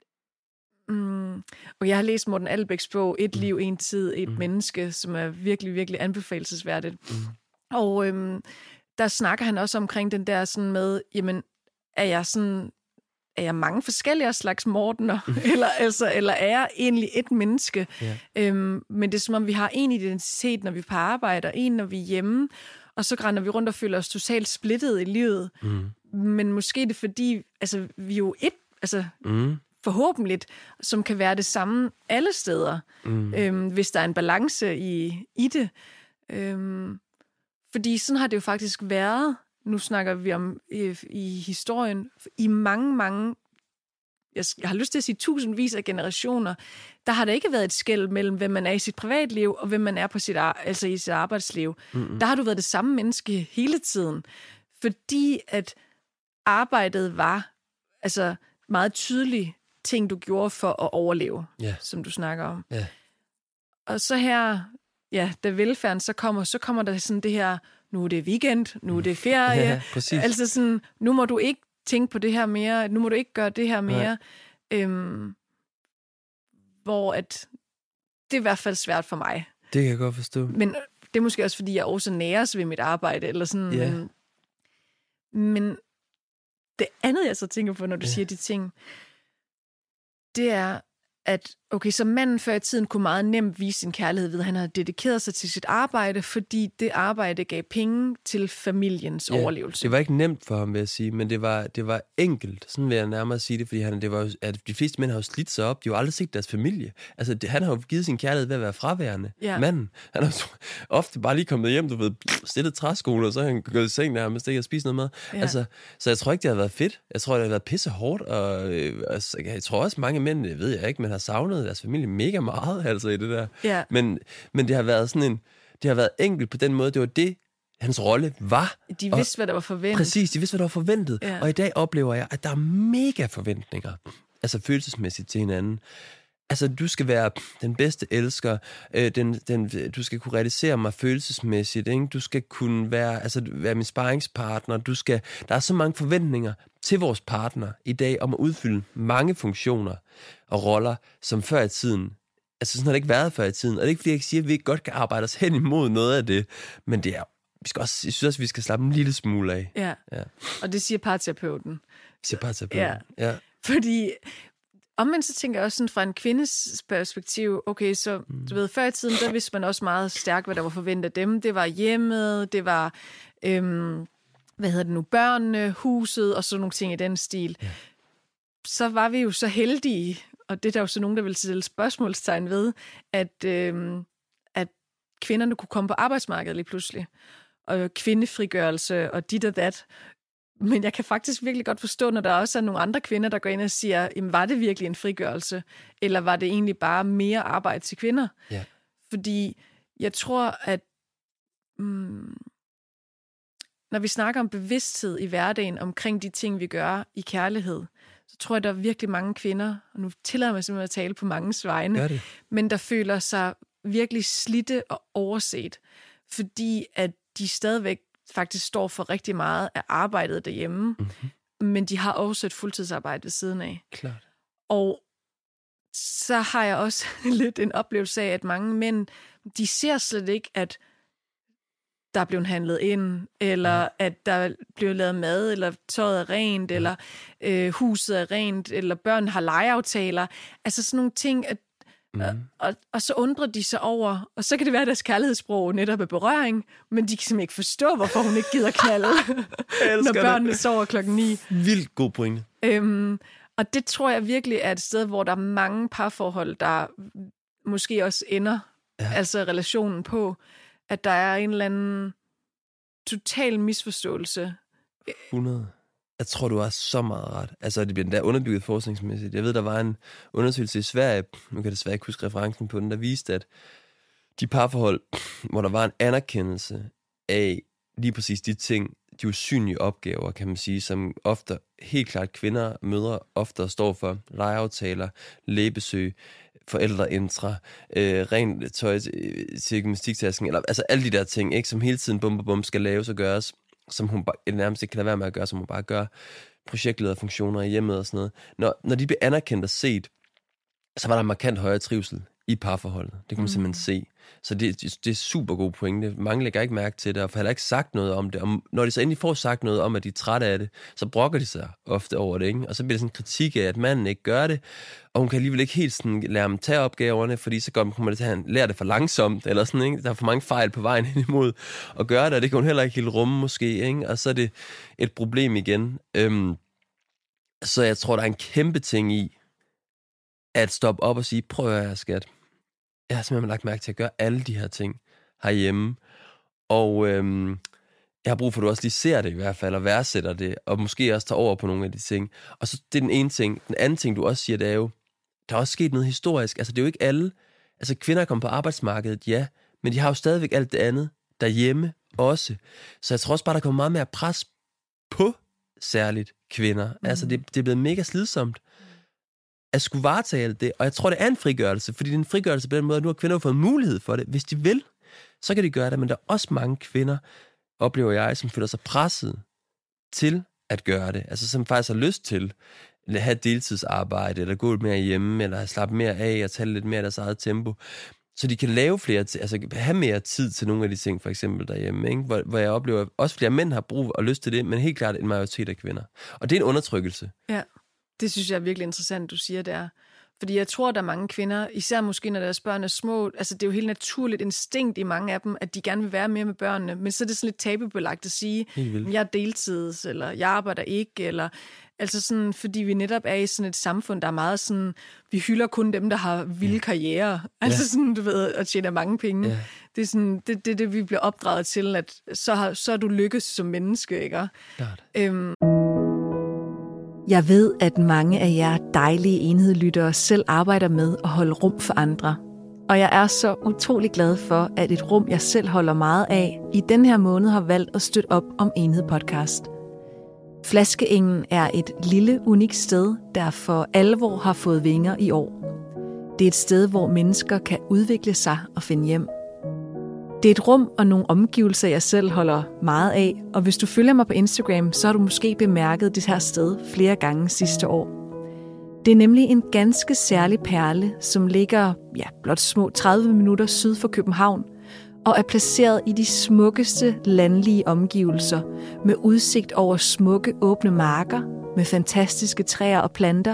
og jeg har læst Morten Albæks bog, Et liv, en tid, et menneske, som er virkelig, virkelig anbefalelsesværdigt. Og der snakker han også omkring den der sådan med, jamen, er jeg mange forskellige slags Mortener, eller er jeg egentlig et menneske? Yeah. Men det er som om, vi har en identitet, når vi er på arbejde, og en, når vi er hjemme, og så grænder vi rundt og føler os totalt splittet i livet. Men måske det er fordi, altså, vi er jo forhåbentlig, som kan være det samme alle steder, hvis der er en balance i det. Fordi sådan har det jo faktisk været, nu snakker vi om i historien, i mange, jeg har lyst til at sige tusindvis af generationer, der har der ikke været et skel mellem, hvem man er i sit privatliv, og hvem man er på i sit arbejdsliv. Der har du været det samme menneske hele tiden, fordi at arbejdet var altså meget tydelig ting, du gjorde for at overleve, som du snakker om. Yeah. Og så her, da velfærden så kommer der sådan det her, nu er det weekend, nu er det ferie. Altså sådan, nu må du ikke tænke på det her mere, nu må du ikke gøre det her mere. Hvor at det er i hvert fald svært for mig. Det kan jeg godt forstå. Men det er måske også, fordi jeg også næres ved mit arbejde, eller sådan. Men det andet, jeg så tænker på, når du siger de ting, det er, at okay, så manden før i tiden kunne meget nemt vise sin kærlighed ved, at han havde dedikeret sig til sit arbejde, fordi det arbejde gav penge til familiens overlevelse. Det var ikke nemt for ham, vil jeg sige, men det var enkelt. Sådan vil jeg nærmere sige det, fordi de fleste mænd har jo slidt sig op. De har jo aldrig set deres familie. Altså, han har jo givet sin kærlighed ved at være fraværende. Manden, han har ofte bare lige kommet hjem, du ved, stillet træskoler, og så har han gået i seng nærmest ikke og spist noget mad. Altså, så jeg tror ikke, det har været fedt. Jeg tror, det har været pisse hårdt, og jeg tror også, mange mænd, det ved jeg ikke, men har savnet deres familie mega meget, altså i det der. Ja. Men det har været sådan det har været enkelt på den måde, det var det, hans rolle var. De vidste, hvad der var forventet. Præcis, de vidste, hvad der var forventet. Ja. Og i dag oplever jeg, at der er mega forventninger, altså følelsesmæssigt til hinanden. Altså, du skal være den bedste elsker, du skal kunne realisere mig følelsesmæssigt, ikke? Du skal kunne være min sparringspartner, der er så mange forventninger til vores partner i dag om at udfylde mange funktioner og roller, som før i tiden. Altså, sådan har det ikke været før i tiden. Og det er ikke, fordi jeg siger, at vi ikke godt kan arbejde os hen imod noget af det, men det er, jeg synes også, vi skal slappe en lille smule af. Ja. Og det siger parterapeuten. Ja. Fordi omvendt så tænker jeg også sådan fra en kvindes perspektiv, okay, så du ved, før i tiden, der vidste man også meget stærkt, hvad der var forventet af dem. Det var hjemmet, det var, børnene, huset og sådan nogle ting i den stil. Ja. Så var vi jo så heldige, og det er der jo så nogen, der vil stille spørgsmålstegn ved, at kvinderne kunne komme på arbejdsmarkedet lige pludselig. Og kvindefrigørelse og dit og dat. Men jeg kan faktisk virkelig godt forstå, når der også er nogle andre kvinder, der går ind og siger, jamen, var det virkelig en frigørelse? Eller var det egentlig bare mere arbejde til kvinder? Ja. Fordi jeg tror, at når vi snakker om bevidsthed i hverdagen omkring de ting, vi gør i kærlighed, så tror jeg, der er virkelig mange kvinder, og nu tillader jeg mig simpelthen at tale på manges vegne, men der føler sig virkelig slidte og overset, fordi at de stadigvæk faktisk står for rigtig meget af arbejdet derhjemme, men de har også et fuldtidsarbejde ved siden af. Klart. Og så har jeg også lidt en oplevelse af, at mange mænd, de ser slet ikke, at der er blevet handlet ind, eller at der bliver lavet mad, eller tøjet er rent, eller huset er rent, eller børn har legeaftaler. Altså sådan nogle ting, at og så undrer de sig over, og så kan det være, at deres kærlighedssprog netop er berøring, men de kan simpelthen ikke forstå, hvorfor hun ikke gider knalde, når børnene sover 9:00. Vildt god pointe. Og det tror jeg virkelig er et sted, hvor der er mange parforhold, der måske også ender, altså relationen på, at der er en eller anden total misforståelse. 100. Jeg tror, du har så meget ret. Altså, det bliver endda underbygget forskningsmæssigt. Jeg ved, der var en undersøgelse i Sverige, nu kan jeg desværre ikke huske referencen på den, der viste, at de parforhold, hvor der var en anerkendelse af lige præcis de ting, de usynlige opgaver, kan man sige, som ofte helt klart kvinder, mødre, ofte står for legeaftaler, lægebesøg, forældreintra, rent tøj til gymnastiktasken, eller altså alle de der ting, ikke, som hele tiden bum skal laves og gøres, som hun nærmest ikke kan lade være med at gøre, som hun bare gør, projektlederfunktioner i hjemmet og sådan noget. Når de blev anerkendt og set, så var der markant højere trivsel i parforholdet. Det kan man simpelthen se. Så det er super god pointe. Mange lægger ikke mærke til det, og får heller ikke sagt noget om det. Og når de så endelig får sagt noget om, at de er trætte af det, så brokker de sig ofte over det, ikke? Og så bliver det sådan en kritik af, at manden ikke gør det, og hun kan alligevel ikke helt sådan lære ham tage opgaverne, fordi så kommer det til, at han lærer det for langsomt, eller sådan, ikke? Der er for mange fejl på vejen hen imod at gøre det, og det kan hun heller ikke helt rumme måske, ikke? Og så er det et problem igen. Så jeg tror, der er en kæmpe ting i, at stoppe op og sige, prøv at høre, skat. Jeg har simpelthen lagt mærke til at gøre alle de her ting herhjemme. Og jeg har brug for, at du også lige ser det i hvert fald, og værdsætter det, og måske også tager over på nogle af de ting. Og så det er den ene ting. Den anden ting, du også siger, det er jo, der er også sket noget historisk. Altså det er jo ikke alle. Altså kvinder er kommet på arbejdsmarkedet, ja, men de har jo stadigvæk alt det andet derhjemme også. Så jeg tror også bare, der kommer meget mere pres på særligt kvinder. Altså det er blevet mega slidsomt at skulle varetage alt det, og jeg tror, det er en frigørelse, fordi det er en frigørelse på den måde, at nu har kvinder fået mulighed for det. Hvis de vil, så kan de gøre det, men der er også mange kvinder, oplever jeg, som føler sig presset til at gøre det, altså som faktisk har lyst til at have deltidsarbejde, eller gå lidt mere hjemme, eller slappe mere af, og tage lidt mere af deres eget tempo, så de kan lave flere, altså have mere tid til nogle af de ting, for eksempel derhjemme, ikke? Hvor jeg oplever, at også flere mænd har brug og lyst til det, men helt klart en majoritet af kvinder. Og det er en undertrykkelse. Ja. Det synes jeg er virkelig interessant, du siger der. Fordi jeg tror, der er mange kvinder, især måske når deres børn er små, altså det er jo helt naturligt instinkt i mange af dem, at de gerne vil være mere med børnene, men så er det sådan lidt tabubelagt at sige, jeg er deltids, eller jeg arbejder ikke, eller altså sådan, fordi vi netop er i sådan et samfund, der er meget sådan, vi hylder kun dem, der har vilde karriere, altså sådan, du ved, at tjene mange penge. Ja. Det er sådan, det vi bliver opdraget til, at så er du lykkes som menneske, ikke? Jeg ved, at mange af jer dejlige enhedlyttere selv arbejder med at holde rum for andre. Og jeg er så utrolig glad for, at et rum, jeg selv holder meget af, i den her måned har valgt at støtte op om Enhed Podcast. Flaskeengen er et lille, unikt sted, der for alvor har fået vinger i år. Det er et sted, hvor mennesker kan udvikle sig og finde hjem. Det er et rum og nogle omgivelser, jeg selv holder meget af, og hvis du følger mig på Instagram, så har du måske bemærket det her sted flere gange sidste år. Det er nemlig en ganske særlig perle, som ligger blot små 30 minutter syd for København, og er placeret i de smukkeste landlige omgivelser, med udsigt over smukke åbne marker, med fantastiske træer og planter,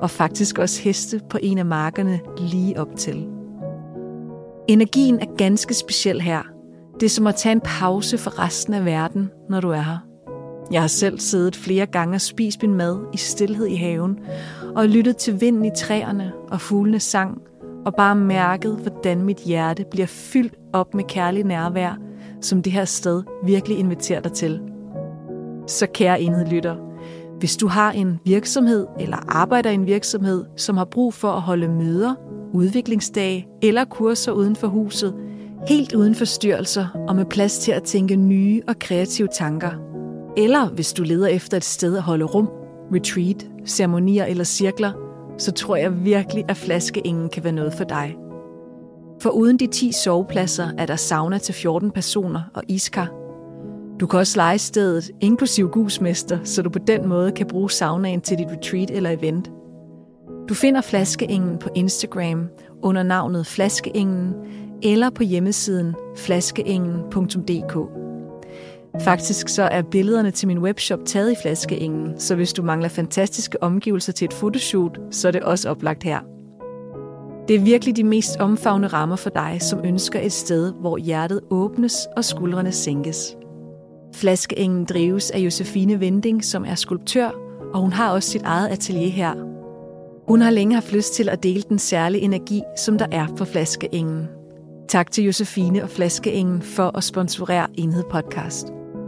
og faktisk også heste på en af markerne lige op til. Energien er ganske speciel her. Det er som at tage en pause for resten af verden, når du er her. Jeg har selv siddet flere gange og spist min mad i stilhed i haven, og lyttet til vinden i træerne og fuglenes sang, og bare mærket, hvordan mit hjerte bliver fyldt op med kærlig nærvær, som det her sted virkelig inviterer dig til. Så kære enhedlytter, hvis du har en virksomhed eller arbejder i en virksomhed, som har brug for at holde møder, udviklingsdage eller kurser uden for huset, helt uden forstyrrelser og med plads til at tænke nye og kreative tanker, eller hvis du leder efter et sted at holde rum, retreat, ceremonier eller cirkler, så tror jeg virkelig, at Flaskeengen kan være noget for dig. For uden de 10 sovepladser er der sauna til 14 personer og iskar. Du kan også leje stedet, inklusiv gusmester, så du på den måde kan bruge saunaen til dit retreat eller event. Du finder Flaskeengen på Instagram under navnet Flaskeengen eller på hjemmesiden flaskeengen.dk. Faktisk så er billederne til min webshop taget i Flaskeengen, så hvis du mangler fantastiske omgivelser til et fotoshoot, så er det også oplagt her. Det er virkelig de mest omfavnende rammer for dig, som ønsker et sted, hvor hjertet åbnes og skuldrene sænkes. Flaskeengen drives af Josefine Vinding, som er skulptør, og hun har også sit eget atelier her. Hun har længe haft lyst til at dele den særlige energi, som der er på Flaskeengen. Tak til Josefine og Flaskeengen for at sponsorere Enhed Podcast.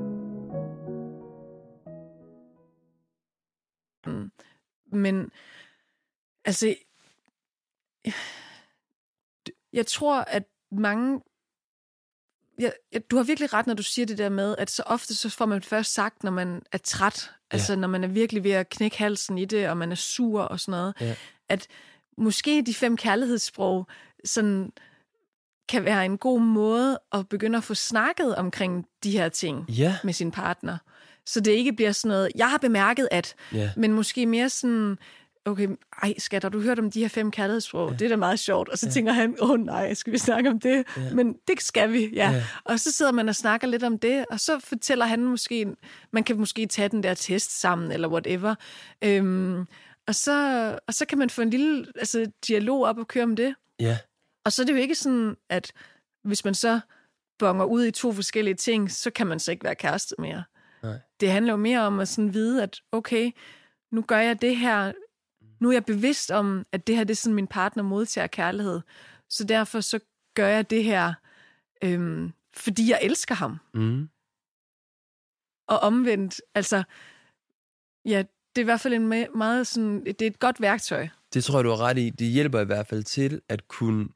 Men altså, jeg tror, at mange... du har virkelig ret, når du siger det der med, at så ofte så får man først sagt, når man er træt, altså når man er virkelig ved at knække halsen i det, og man er sur og sådan noget, at måske de 5 kærlighedssprog sådan kan være en god måde at begynde at få snakket omkring de her ting med sin partner. Så det ikke bliver sådan noget, jeg har bemærket at, men måske mere sådan, okay, skat, har du hørt om de her 5 kærlighedssprog? Det er da meget sjovt. Og så tænker han, nej, skal vi snakke om det? Men det skal vi, Og så sidder man og snakker lidt om det, og så fortæller han måske, man kan måske tage den der test sammen, eller whatever. Og så kan man få en lille dialog op og køre om det. Ja. Og så er det jo ikke sådan, at hvis man så bonger ud i 2 forskellige ting, så kan man så ikke være kæreste mere. Nej. Det handler jo mere om at sådan vide, at okay, nu gør jeg det her. Nu er jeg bevidst om, at det her det er sådan, min partner modtager kærlighed. Så derfor så gør jeg det her, fordi jeg elsker ham. Mm. Og omvendt, altså, det er i hvert fald en meget sådan, det er et godt værktøj. Det tror jeg, du har ret i. Det hjælper i hvert fald til at kunne,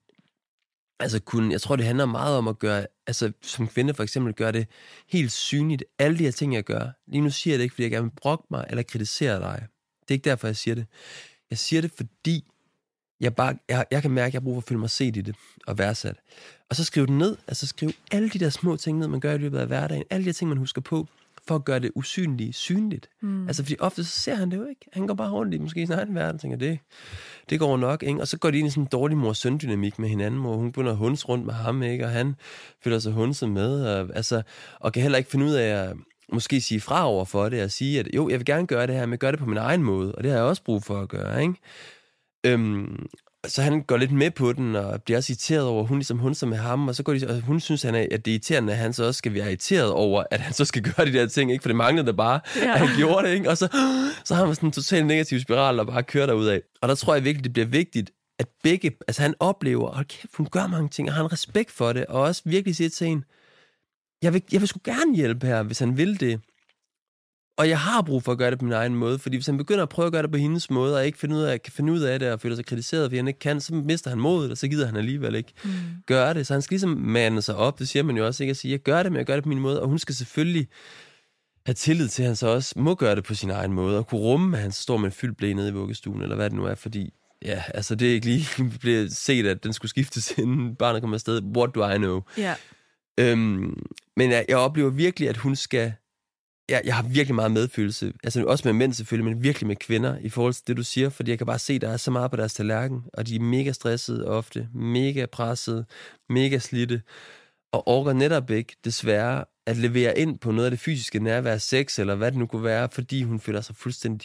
jeg tror, det handler meget om at gøre, altså som kvinde for eksempel, gøre det helt synligt. Alle de her ting, jeg gør. Lige nu siger jeg det ikke, fordi jeg gerne vil brokke mig eller kritisere dig. Det er ikke derfor, jeg siger det. Jeg siger det, fordi jeg kan mærke, at jeg har brug for at føle mig set i det og værdsat. Og så skriv det ned, altså skriv alle de der små ting ned, man gør i løbet af hverdagen. Alle de her ting, man husker på, for at gøre det usynlige synligt. Altså, fordi ofte så ser han det jo ikke. Han går bare rundt i måske sin egen verden og tænker, det går nok, ikke? Og så går de ind i sådan en dårlig mor-søn-dynamik med hinanden, hvor hun begynder at hunse rundt med ham, ikke? Og han føler sig hunset med, og kan heller ikke finde ud af at måske sige fra over for det, og sige, at jo, jeg vil gerne gøre det her, men jeg gør det på min egen måde, og det har jeg også brug for at gøre, ikke? Så han går lidt med på den, og bliver også irriteret over, at hun ligesom hunser med ham, og så går og hun synes, at det er irriterende, at han så også skal være irriteret over, at han så skal gøre de der ting, ikke? For det manglede da bare, at han gjorde det, ikke? Og så har man sådan en totalt negativ spiral, og bare kører derudad. Og der tror jeg virkelig, det bliver vigtigt, at begge, altså han oplever, hold kæft, hun gør mange ting, og har en respekt for det, og også virkelig siger til hende, jeg vil sgu gerne hjælpe her, hvis han vil det. Og jeg har brug for at gøre det på min egen måde, fordi hvis han begynder at prøve at gøre det på hendes måde, og ikke kan finde ud af det, og føler sig kritiseret, fordi han ikke kan, så mister han modet, og så gider han alligevel ikke gøre det. Så han skal ligesom mande sig op, det siger man jo også, ikke? At sige, jeg gør det, men jeg gør det på min måde, og hun skal selvfølgelig have tillid til, at han så også må gøre det på sin egen måde, og kunne rumme, at han står med en fyldt blæ nede i vuggestuen, eller hvad det nu er, fordi det er ikke lige blevet set, at den skulle skiftes, inden barnet kommer afsted. What do I know? Yeah. Men jeg oplever virkelig, at hun skal... Jeg har virkelig meget medfølelse, altså også med mænd selvfølgelig, men virkelig med kvinder, i forhold til det, du siger, fordi jeg kan bare se, at der er så meget på deres tallerken, og de er mega stressede ofte, mega pressede, mega slidte, og orker netop ikke, desværre, at levere ind på noget af det fysiske nærvær, sex, eller hvad det nu kunne være, fordi hun føler sig fuldstændig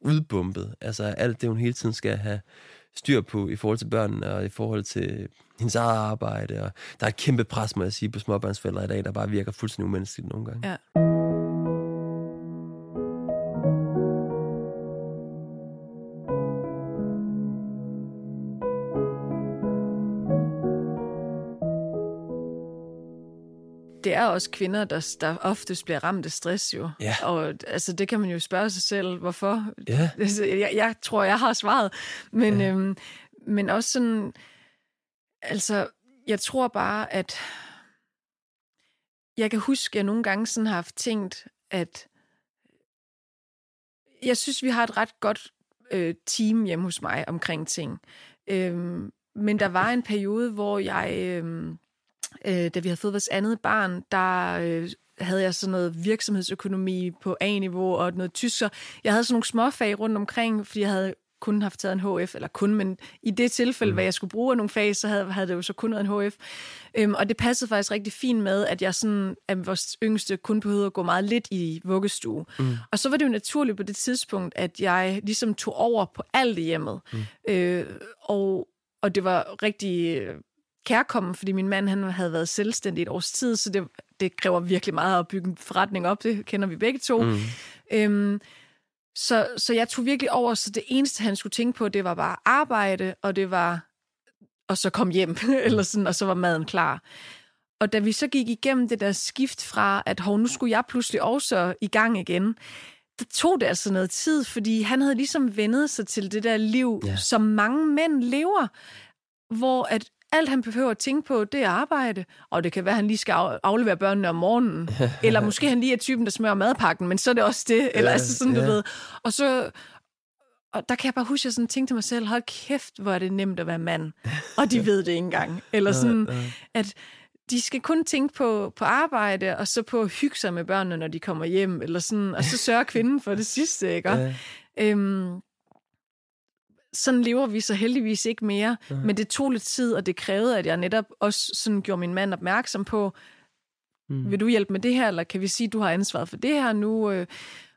udbumpet. Altså alt det, hun hele tiden skal have styr på i forhold til børnene og i forhold til hendes eget arbejde. Og der er et kæmpe pres, må jeg sige, på småbørnsforældre i dag, der bare virker fuldstændig umenneskeligt nogle gange. Ja. Det er også kvinder, der oftest bliver ramt af stress jo. Ja. Og altså, det kan man jo spørge sig selv, hvorfor. Ja. Jeg tror, jeg har svaret. Men, men også sådan, altså, jeg tror bare, at jeg kan huske, at jeg nogle gange sådan har haft tænkt, at jeg synes, vi har et ret godt team hjemme hos mig omkring ting. Men der var en periode, hvor jeg... da vi havde fået vores andet barn, der havde jeg sådan noget virksomhedsøkonomi på A-niveau og noget tysk. Så jeg havde sådan nogle småfag rundt omkring, fordi jeg havde kun haft taget en HF, eller kun, men i det tilfælde, hvad jeg skulle bruge af nogle fag, så havde det jo så kun været en HF. Og det passede faktisk rigtig fint med, at jeg sådan, at vores yngste kun behøvede at gå meget lidt i vuggestue. Og så var det jo naturligt på det tidspunkt, at jeg ligesom tog over på alt i hjemmet. Og det var rigtig kærkommen, fordi min mand han havde været selvstændig et års tid, så det kræver virkelig meget at bygge en forretning op. Det kender vi begge to. Så jeg tog virkelig over, så det eneste, han skulle tænke på, det var bare arbejde, og så kom hjem, eller sådan, og så var maden klar. Og da vi så gik igennem det der skift fra, at nu skulle jeg pludselig også i gang igen, der tog det altså noget tid, fordi han havde ligesom vendet sig til det der liv, som mange mænd lever, hvor at alt han behøver at tænke på, det er arbejde, og det kan være, at han lige skal aflevere børnene om morgenen, eller måske han lige er typen, der smører madpakken, men så er det også det, eller altså sådan, du ved. Og der kan jeg bare huske, at jeg sådan tænkte til mig selv, hold kæft, hvor er det nemt at være mand, og de ved det ikke engang. Eller sådan, at de skal kun tænke på arbejde, og så på at hygge sig med børnene, når de kommer hjem, eller sådan, og så sørger kvinden for det sidste, ikke? Sådan lever vi så heldigvis ikke mere, men det tog lidt tid, og det krævede, at jeg netop også sådan gjorde min mand opmærksom på, vil du hjælpe med det her, eller kan vi sige, at du har ansvaret for det her nu?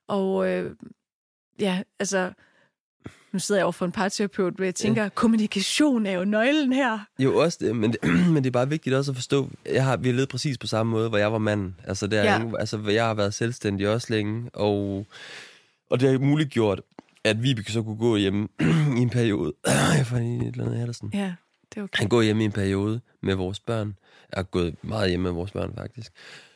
Altså, nu sidder jeg over for en parterapeut, hvor jeg tænker, kommunikation er jo nøglen her. Jo, også det, men det er bare vigtigt også at forstå, vi har levet præcis på samme måde, hvor jeg var mand. Altså, jeg har været selvstændig også længe, og det har muliggjort, at Vibeke så kunne gå hjemme i en periode. Jeg får lige et eller andet her, sådan. Ja, det er okay. Han går hjemme i en periode med vores børn. Jeg har gået meget hjemme med vores børn, faktisk.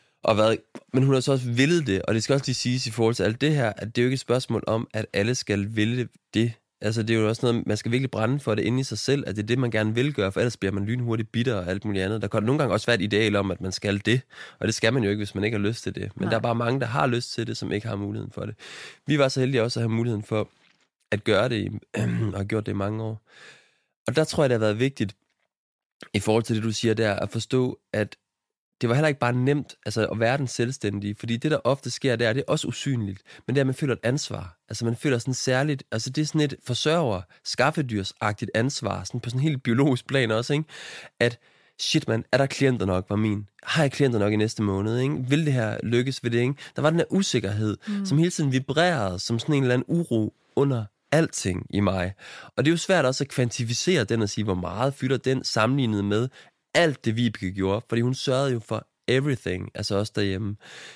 Men hun har så også villet det, og det skal også lige siges i forhold til alt det her, at det er jo ikke et spørgsmål om, at alle skal vælge det. Altså, det er jo også noget, man skal virkelig brænde for det inde i sig selv, at det er det, man gerne vil gøre, for ellers bliver man lynhurtigt bitter og alt muligt andet. Der kan nogle gange også være et ideal om, at man skal det, og det skal man jo ikke, hvis man ikke har lyst til det. Men der er bare mange, der har lyst til det, som ikke har muligheden for det. Vi var så heldige også at have muligheden for at gøre det, og har gjort det i mange år. Og der tror jeg, det har været vigtigt, i forhold til det, du siger der, at forstå, at det var heller ikke bare nemt at være den selvstændige, fordi det, der ofte sker der, det er også usynligt, men det er, at man føler et ansvar. Altså man føler sådan særligt, altså det er sådan et forsørger, skaffedyrsagtigt ansvar, sådan på sådan en helt biologisk plan også, ikke? At shit man, er der klienter nok, var min? Har jeg klienter nok i næste måned, ikke? Vil det her lykkes ved det, ikke? Der var den her usikkerhed, som hele tiden vibrerede, som sådan en eller anden uro under alting i mig. Og det er jo svært også at kvantificere den og sige, hvor meget fylder den sammenlignet med alt det, Vibeke gjorde, fordi hun sørgede jo for everything, altså også derhjemme.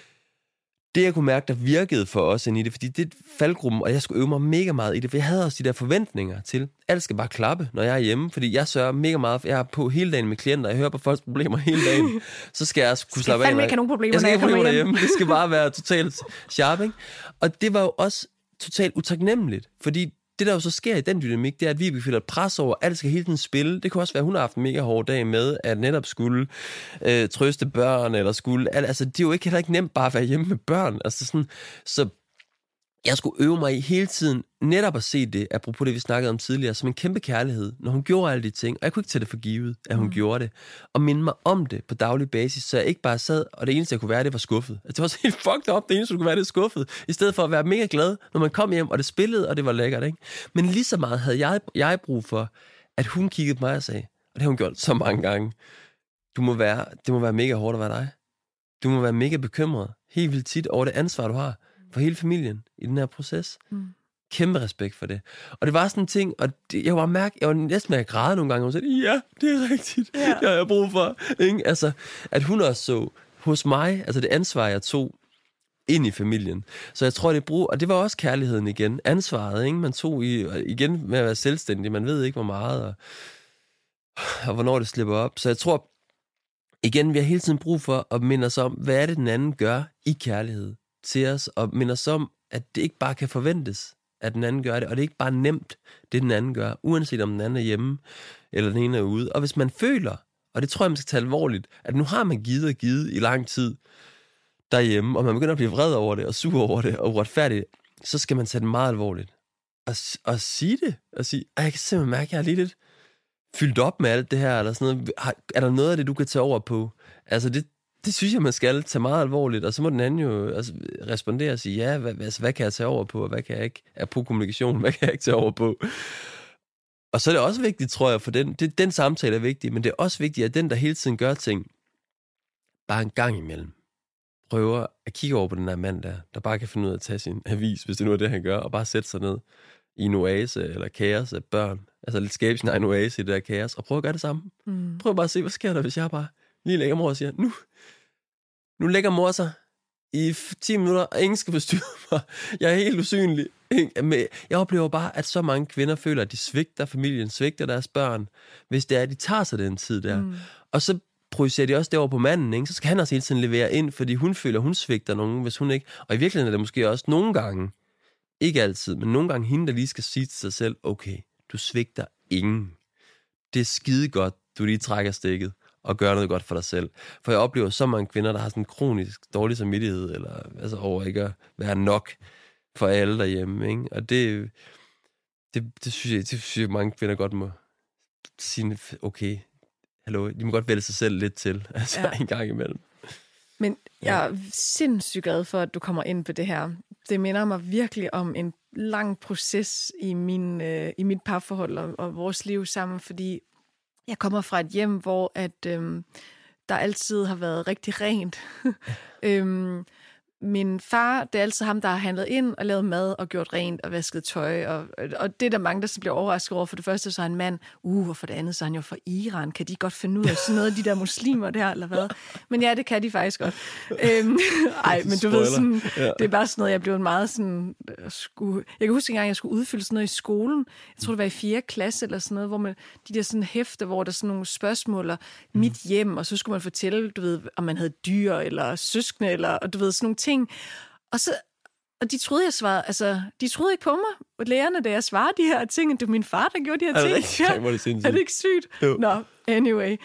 Det, jeg kunne mærke, der virkede for os ind i det, fordi det er faldgruppen, og jeg skulle øve mig mega meget i det, for jeg havde også de der forventninger til, alt skal bare klappe, når jeg er hjemme, fordi jeg sørger mega meget, for jeg er på hele dagen med klienter, jeg hører på folks problemer hele dagen, så skal jeg kunne slappe af. Jeg skal fandme ikke have nogen problemer derhjemme. Det skal bare være totalt sharp, ikke? Og det var jo også totalt utaknemmeligt, fordi det, der jo så sker i den dynamik, det er, at vi føler et pres over, alt skal hele tiden spille. Det kunne også være, at hun har haft en mega hård dag med, at netop skulle trøste børn, eller skulle... Altså, det er jo heller ikke nemt bare at være hjemme med børn. Altså sådan, så jeg skulle øve mig i hele tiden netop at se det, apropos det, vi snakkede om tidligere, som en kæmpe kærlighed, når hun gjorde alle de ting, og jeg kunne ikke tage det for givet, at hun gjorde det, og minde mig om det på daglig basis, så jeg ikke bare sad, og det eneste, jeg kunne være, det var skuffet. Altså, det var så helt fucked up, det eneste, du kunne være, det skuffet, i stedet for at være mega glad, når man kom hjem, og det spillede, og det var lækkert, ikke? Men lige så meget havde jeg brug for, at hun kiggede på mig og sagde, og det har hun gjort så mange gange, det må være mega hårdt at være dig. Du må være mega bekymret, helt vildt tit over det ansvar, du har for hele familien i den her proces. kæmpe respekt for det. Og det var sådan en ting, og jeg var næsten med at græde nogle gange, og sagde, ja, det er rigtigt, det har jeg brug for. Ikke? Altså, at hun også så hos mig, altså det ansvar, jeg tog ind i familien. Så jeg tror, og det var også kærligheden igen, ansvaret, ikke? Man tog igen med at være selvstændig, man ved ikke, hvor meget, og hvornår det slipper op. Så jeg tror, igen, vi har hele tiden brug for at minde os om, hvad er det, den anden gør i kærlighed til os, og minde os om, at det ikke bare kan forventes, at den anden gør det, og det er ikke bare nemt, det den anden gør, uanset om den anden er hjemme, eller den ene er ude. Og hvis man føler, og det tror jeg, man skal tage alvorligt, at nu har man givet i lang tid derhjemme, og man begynder at blive vred over det, og sur over det, og uretfærdigt, så skal man tage det meget alvorligt. Og sige det, og sige, jeg kan simpelthen mærke, at jeg er lige lidt fyldt op med alt det her, eller sådan noget. Er der noget af det, du kan tage over på? Altså, det synes jeg, man skal tage meget alvorligt, og så må den anden jo respondere og sige, ja, hvad kan jeg tage over på, og hvad kan jeg ikke? Er på kommunikation, hvad kan jeg ikke tage over på? Og så er det også vigtigt, tror jeg, for den samtale er vigtig, men det er også vigtigt, at den, der hele tiden gør ting, bare en gang imellem, prøver at kigge over på den der mand der bare kan finde ud af at tage sin avis, hvis det nu er det, han gør, og bare sætte sig ned i en oase eller kaos af børn. Altså lidt skabe sin egen oase i det der kaos, og prøve at gøre det samme. Prøv bare at se, hvad sker der, hvis jeg bare lige lægger mor og siger, nu lægger mor sig i 10 minutter, og ingen skal forstyrre mig. Jeg er helt usynlig. Jeg oplever bare, at så mange kvinder føler, at de svigter familien, svigter deres børn, hvis det er, at de tager sig den tid der. Og så projicerer de også det over på manden, ikke? Så skal han også hele tiden levere ind, fordi hun føler, hun svigter nogen, hvis hun ikke. Og i virkeligheden er det måske også nogle gange, ikke altid, men nogle gange hende, der lige skal sige til sig selv, okay, du svigter ingen. Det er skide godt, du lige trækker stikket og gør noget godt for dig selv. For jeg oplever så mange kvinder, der har sådan en kronisk dårlig samvittighed, eller altså over ikke at være nok for alle derhjemme, ikke? Og det synes jeg, mange kvinder godt må sige, okay, hallo, de må godt vælge sig selv lidt til, altså en gang imellem. Men jeg er sindssygt glad for, at du kommer ind på det her. Det minder mig virkelig om en lang proces i mit parforhold og vores liv sammen, fordi jeg kommer fra et hjem, hvor at, der altid har været rigtig rent. Min far, det er altid ham, der har handlet ind og lavet mad og gjort rent og vasket tøj. Og det er der mange, der så bliver overrasket over. For det første, så er han mand, og for det andet, så er han jo fra Iran. Kan de godt finde ud af sådan noget af de der muslimer der, eller hvad? Men ja, det kan de faktisk godt. Men du ved, sådan, det er bare sådan noget, jeg blev meget sådan... Jeg kan huske engang, jeg skulle udfylde sådan noget i skolen. Jeg tror, det var i 4. klasse eller sådan noget, hvor man, de der sådan hæfte, hvor der sådan nogle spørgsmål og mit hjem, og så skulle man fortælle, du ved, om man havde dyr eller søskende, eller og du ved, sådan nogle ting. Og de troede, jeg svarede, altså, de troede ikke på mig, lærerne, da jeg svarede de her ting, det var min far, der gjorde de her ting. Er det ikke sygt? Nå, anyway.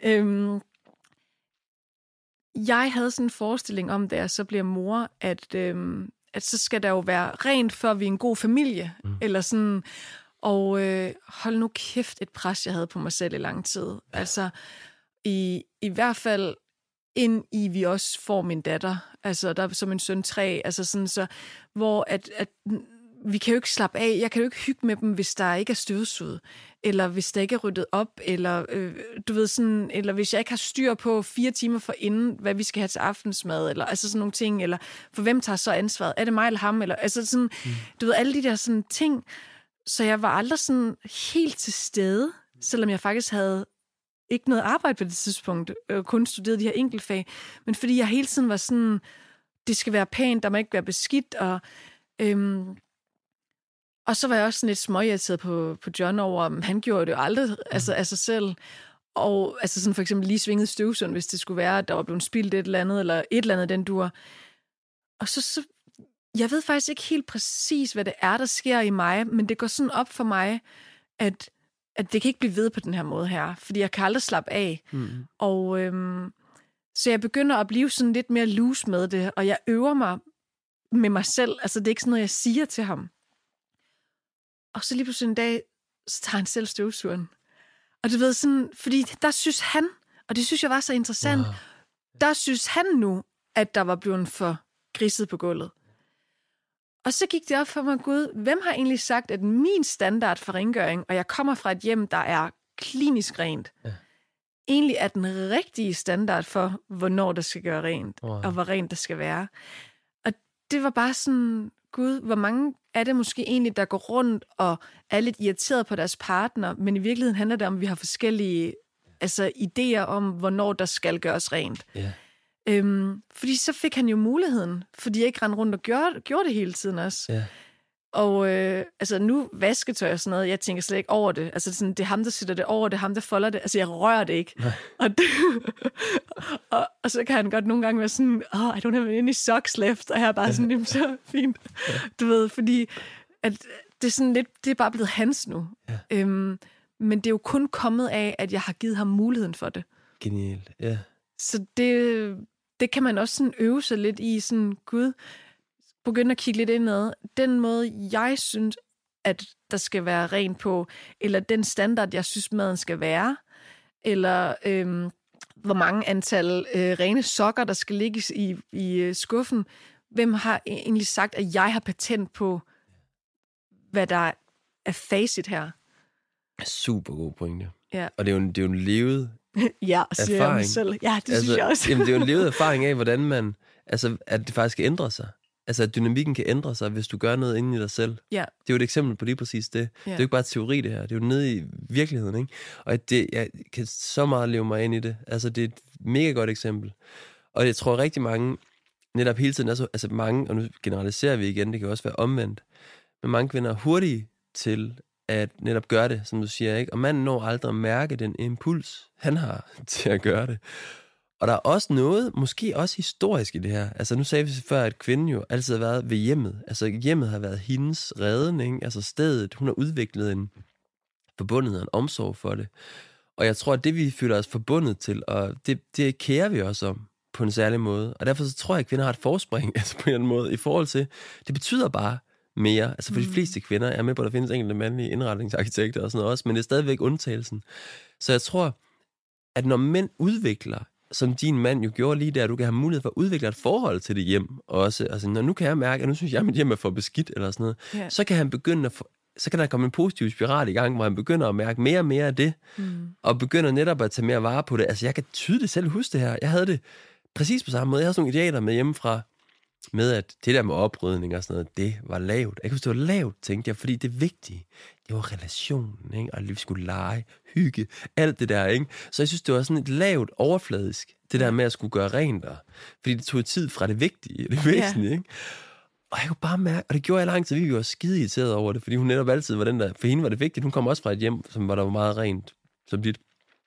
Jeg havde sådan en forestilling om, da jeg så bliver mor, at så skal der jo være rent, før vi er en god familie, eller sådan, og hold nu kæft et pres, jeg havde på mig selv i lang tid. Altså, i hvert fald ind i, vi også får min datter, altså der som en søn 3, altså sådan så, hvor at vi kan jo ikke slappe af, jeg kan jo ikke hygge med dem, hvis der ikke er støvsuget, eller hvis der ikke er ryddet op, eller du ved sådan, eller hvis jeg ikke har styr på 4 timer forinden, hvad vi skal have til aftensmad, eller altså sådan nogle ting, eller for hvem tager så ansvaret, er det mig eller ham, eller altså sådan, du ved, alle de der sådan ting, så jeg var aldrig sådan helt til stede, selvom jeg faktisk havde ikke noget arbejde på det tidspunkt, kun studerede de her enkeltfag, men fordi jeg hele tiden var sådan, det skal være pænt, der må ikke være beskidt, og så var jeg også sådan lidt småirriteret på John over, om han gjorde det jo aldrig altså af sig selv, og altså sådan for eksempel lige svingede støvsugeren, hvis det skulle være, at der var blevet spildt et eller andet den dur. Og så jeg ved faktisk ikke helt præcis, hvad det er, der sker i mig, men det går sådan op for mig, at det kan ikke blive ved på den her måde her, fordi jeg kan aldrig slappe af. Og så jeg begynder at blive sådan lidt mere loose med det, og jeg øver mig med mig selv. Altså det er ikke sådan noget, jeg siger til ham. Og så lige pludselig en dag, så tager han selv støvsugeren. Og du ved sådan, fordi der synes han, og det synes jeg var så interessant, der synes han nu, at der var blevet for griset på gulvet. Og så gik det op for mig, Gud, hvem har egentlig sagt, at min standard for rengøring, og jeg kommer fra et hjem, der er klinisk rent, egentlig er den rigtige standard for, hvornår der skal gøre rent, og hvor rent der skal være. Og det var bare sådan, Gud, hvor mange er det måske egentlig, der går rundt og er lidt irriteret på deres partner, men i virkeligheden handler det om, at vi har forskellige idéer om, hvornår der skal gøres rent. Ja. Fordi så fik han jo muligheden, fordi jeg ikke rendte rundt og gjorde det hele tiden også. Ja. Og nu vasketøj og sådan noget, jeg tænker slet ikke over det. Altså sådan, det er ham, der sætter det over, det er ham, der folder det. Altså jeg rører det ikke. Og så kan han godt nogle gange være sådan, I don't have any socks left, og jeg er bare sådan, det er så fint. Du ved, fordi at det er sådan lidt, det er bare blevet hans nu. Ja. Men det er jo kun kommet af, at jeg har givet ham muligheden for det. Genialt, ja. Så det kan man også sådan øve sig lidt i, sådan, gud, begynde at kigge lidt indad. Den måde, jeg synes, at der skal være rent på, eller den standard, jeg synes, maden skal være, eller hvor mange antal rene sokker, der skal ligge i skuffen. Hvem har egentlig sagt, at jeg har patent på, hvad der er facit her? Super god pointe. Ja. Og det er jo en levet ja, siger erfaring. Jeg mig selv. Ja, det synes jeg også. Jamen, det er jo en levet erfaring af, hvordan man, at det faktisk kan ændre sig. Altså, at dynamikken kan ændre sig, hvis du gør noget inde i dig selv. Ja. Det er jo et eksempel på lige præcis det. Ja. Det er jo ikke bare teori, det her. Det er jo nede i virkeligheden, ikke? Og jeg kan så meget leve mig ind i det. Altså, det er et mega godt eksempel. Og jeg tror rigtig mange, netop hele tiden, altså mange, og nu generaliserer vi igen, det kan også være omvendt, men mange kvinder er hurtige til at netop gøre det, som du siger, ikke? Og manden når aldrig at mærke den impuls, han har til at gøre det. Og der er også noget, måske også historisk i det her. Altså nu sagde vi før, at kvinden jo altid har været ved hjemmet. Altså hjemmet har været hendes redning, altså stedet. Hun har udviklet en forbundethed og en omsorg for det. Og jeg tror, at det vi føler os forbundet til, og det kærer vi også om på en særlig måde. Og derfor så tror jeg, at kvinder har et forspring altså på en anden måde i forhold til, det betyder bare mere. Altså for de fleste kvinder, jeg er med på, at der findes enkelte mandlige indretningsarkitekter og sådan noget også, men det er stadigvæk undtagelsen. Så jeg tror, at når mænd udvikler, som din mand jo gjorde lige der, du kan have mulighed for at udvikle et forhold til det hjem også. Altså, når nu kan jeg mærke, at nu synes jeg, at mit hjem er for beskidt eller sådan noget, så kan han begynde så kan der komme en positiv spiral i gang, hvor han begynder at mærke mere og mere af det, og begynder netop at tage mere vare på det. Altså, jeg kan tydeligt selv huske det her. Jeg havde det præcis på samme måde. Jeg havde sådan nogle idealer med hjemmefra, med at det der med oprydning og sådan noget, det var lavt. Jeg kunne huske, det var lavt, tænkte jeg, fordi det vigtige, det var relationen, ikke? Og vi skulle lege, hygge, alt det der, ikke? Så jeg synes, det var sådan et lavt overfladisk, det der med at skulle gøre rent der. Fordi det tog tid fra det vigtige, det væsentlige, ikke? Og jeg kunne bare mærke, og det gjorde jeg lang tid, vi var skide irriteret over det, fordi hun netop altid var den der, for hende var det vigtigt, hun kom også fra et hjem, som var der var meget rent, som dit.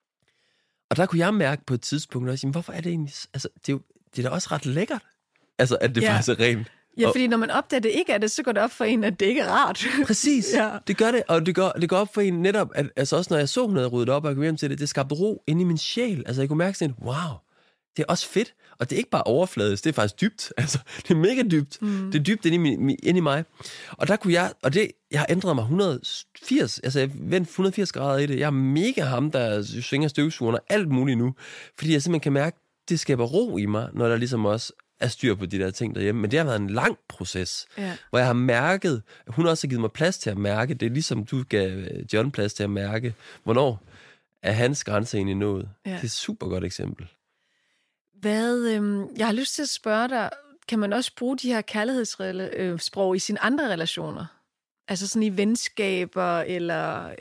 Og der kunne jeg mærke på et tidspunkt også, hvorfor er det egentlig, altså det er da også ret lækkert, altså at det faktisk er rent. Ja, fordi når man opdager, det ikke er det, så går det op for en, at det ikke er rart. Præcis, det gør det, og det går op for en netop, at altså også når jeg så, hun havde ryddet op, og jeg kom hjem til det skabte ro inde i min sjæl. Altså jeg kunne mærke sådan, wow, det er også fedt, og det er ikke bare overfladisk, det er faktisk dybt, altså det er mega dybt, det er dybt inde i mig. Og der kunne jeg, og det, jeg har ændret mig 180, altså jeg vendte 180 grader i det, jeg er mega ham, der svinger støvsugeren og alt muligt nu, fordi jeg simpelthen kan mærke, det skaber ro i mig, når der ligesom også er styr på de der ting derhjemme. Men det har været en lang proces, hvor jeg har mærket, hun også har givet mig plads til at mærke, det er ligesom du gav John plads til at mærke, hvornår er hans grænse egentlig nået. Det er et super godt eksempel. Jeg har lyst til at spørge dig, kan man også bruge de her kærlighedssprog i sine andre relationer? Altså sådan i venskaber, eller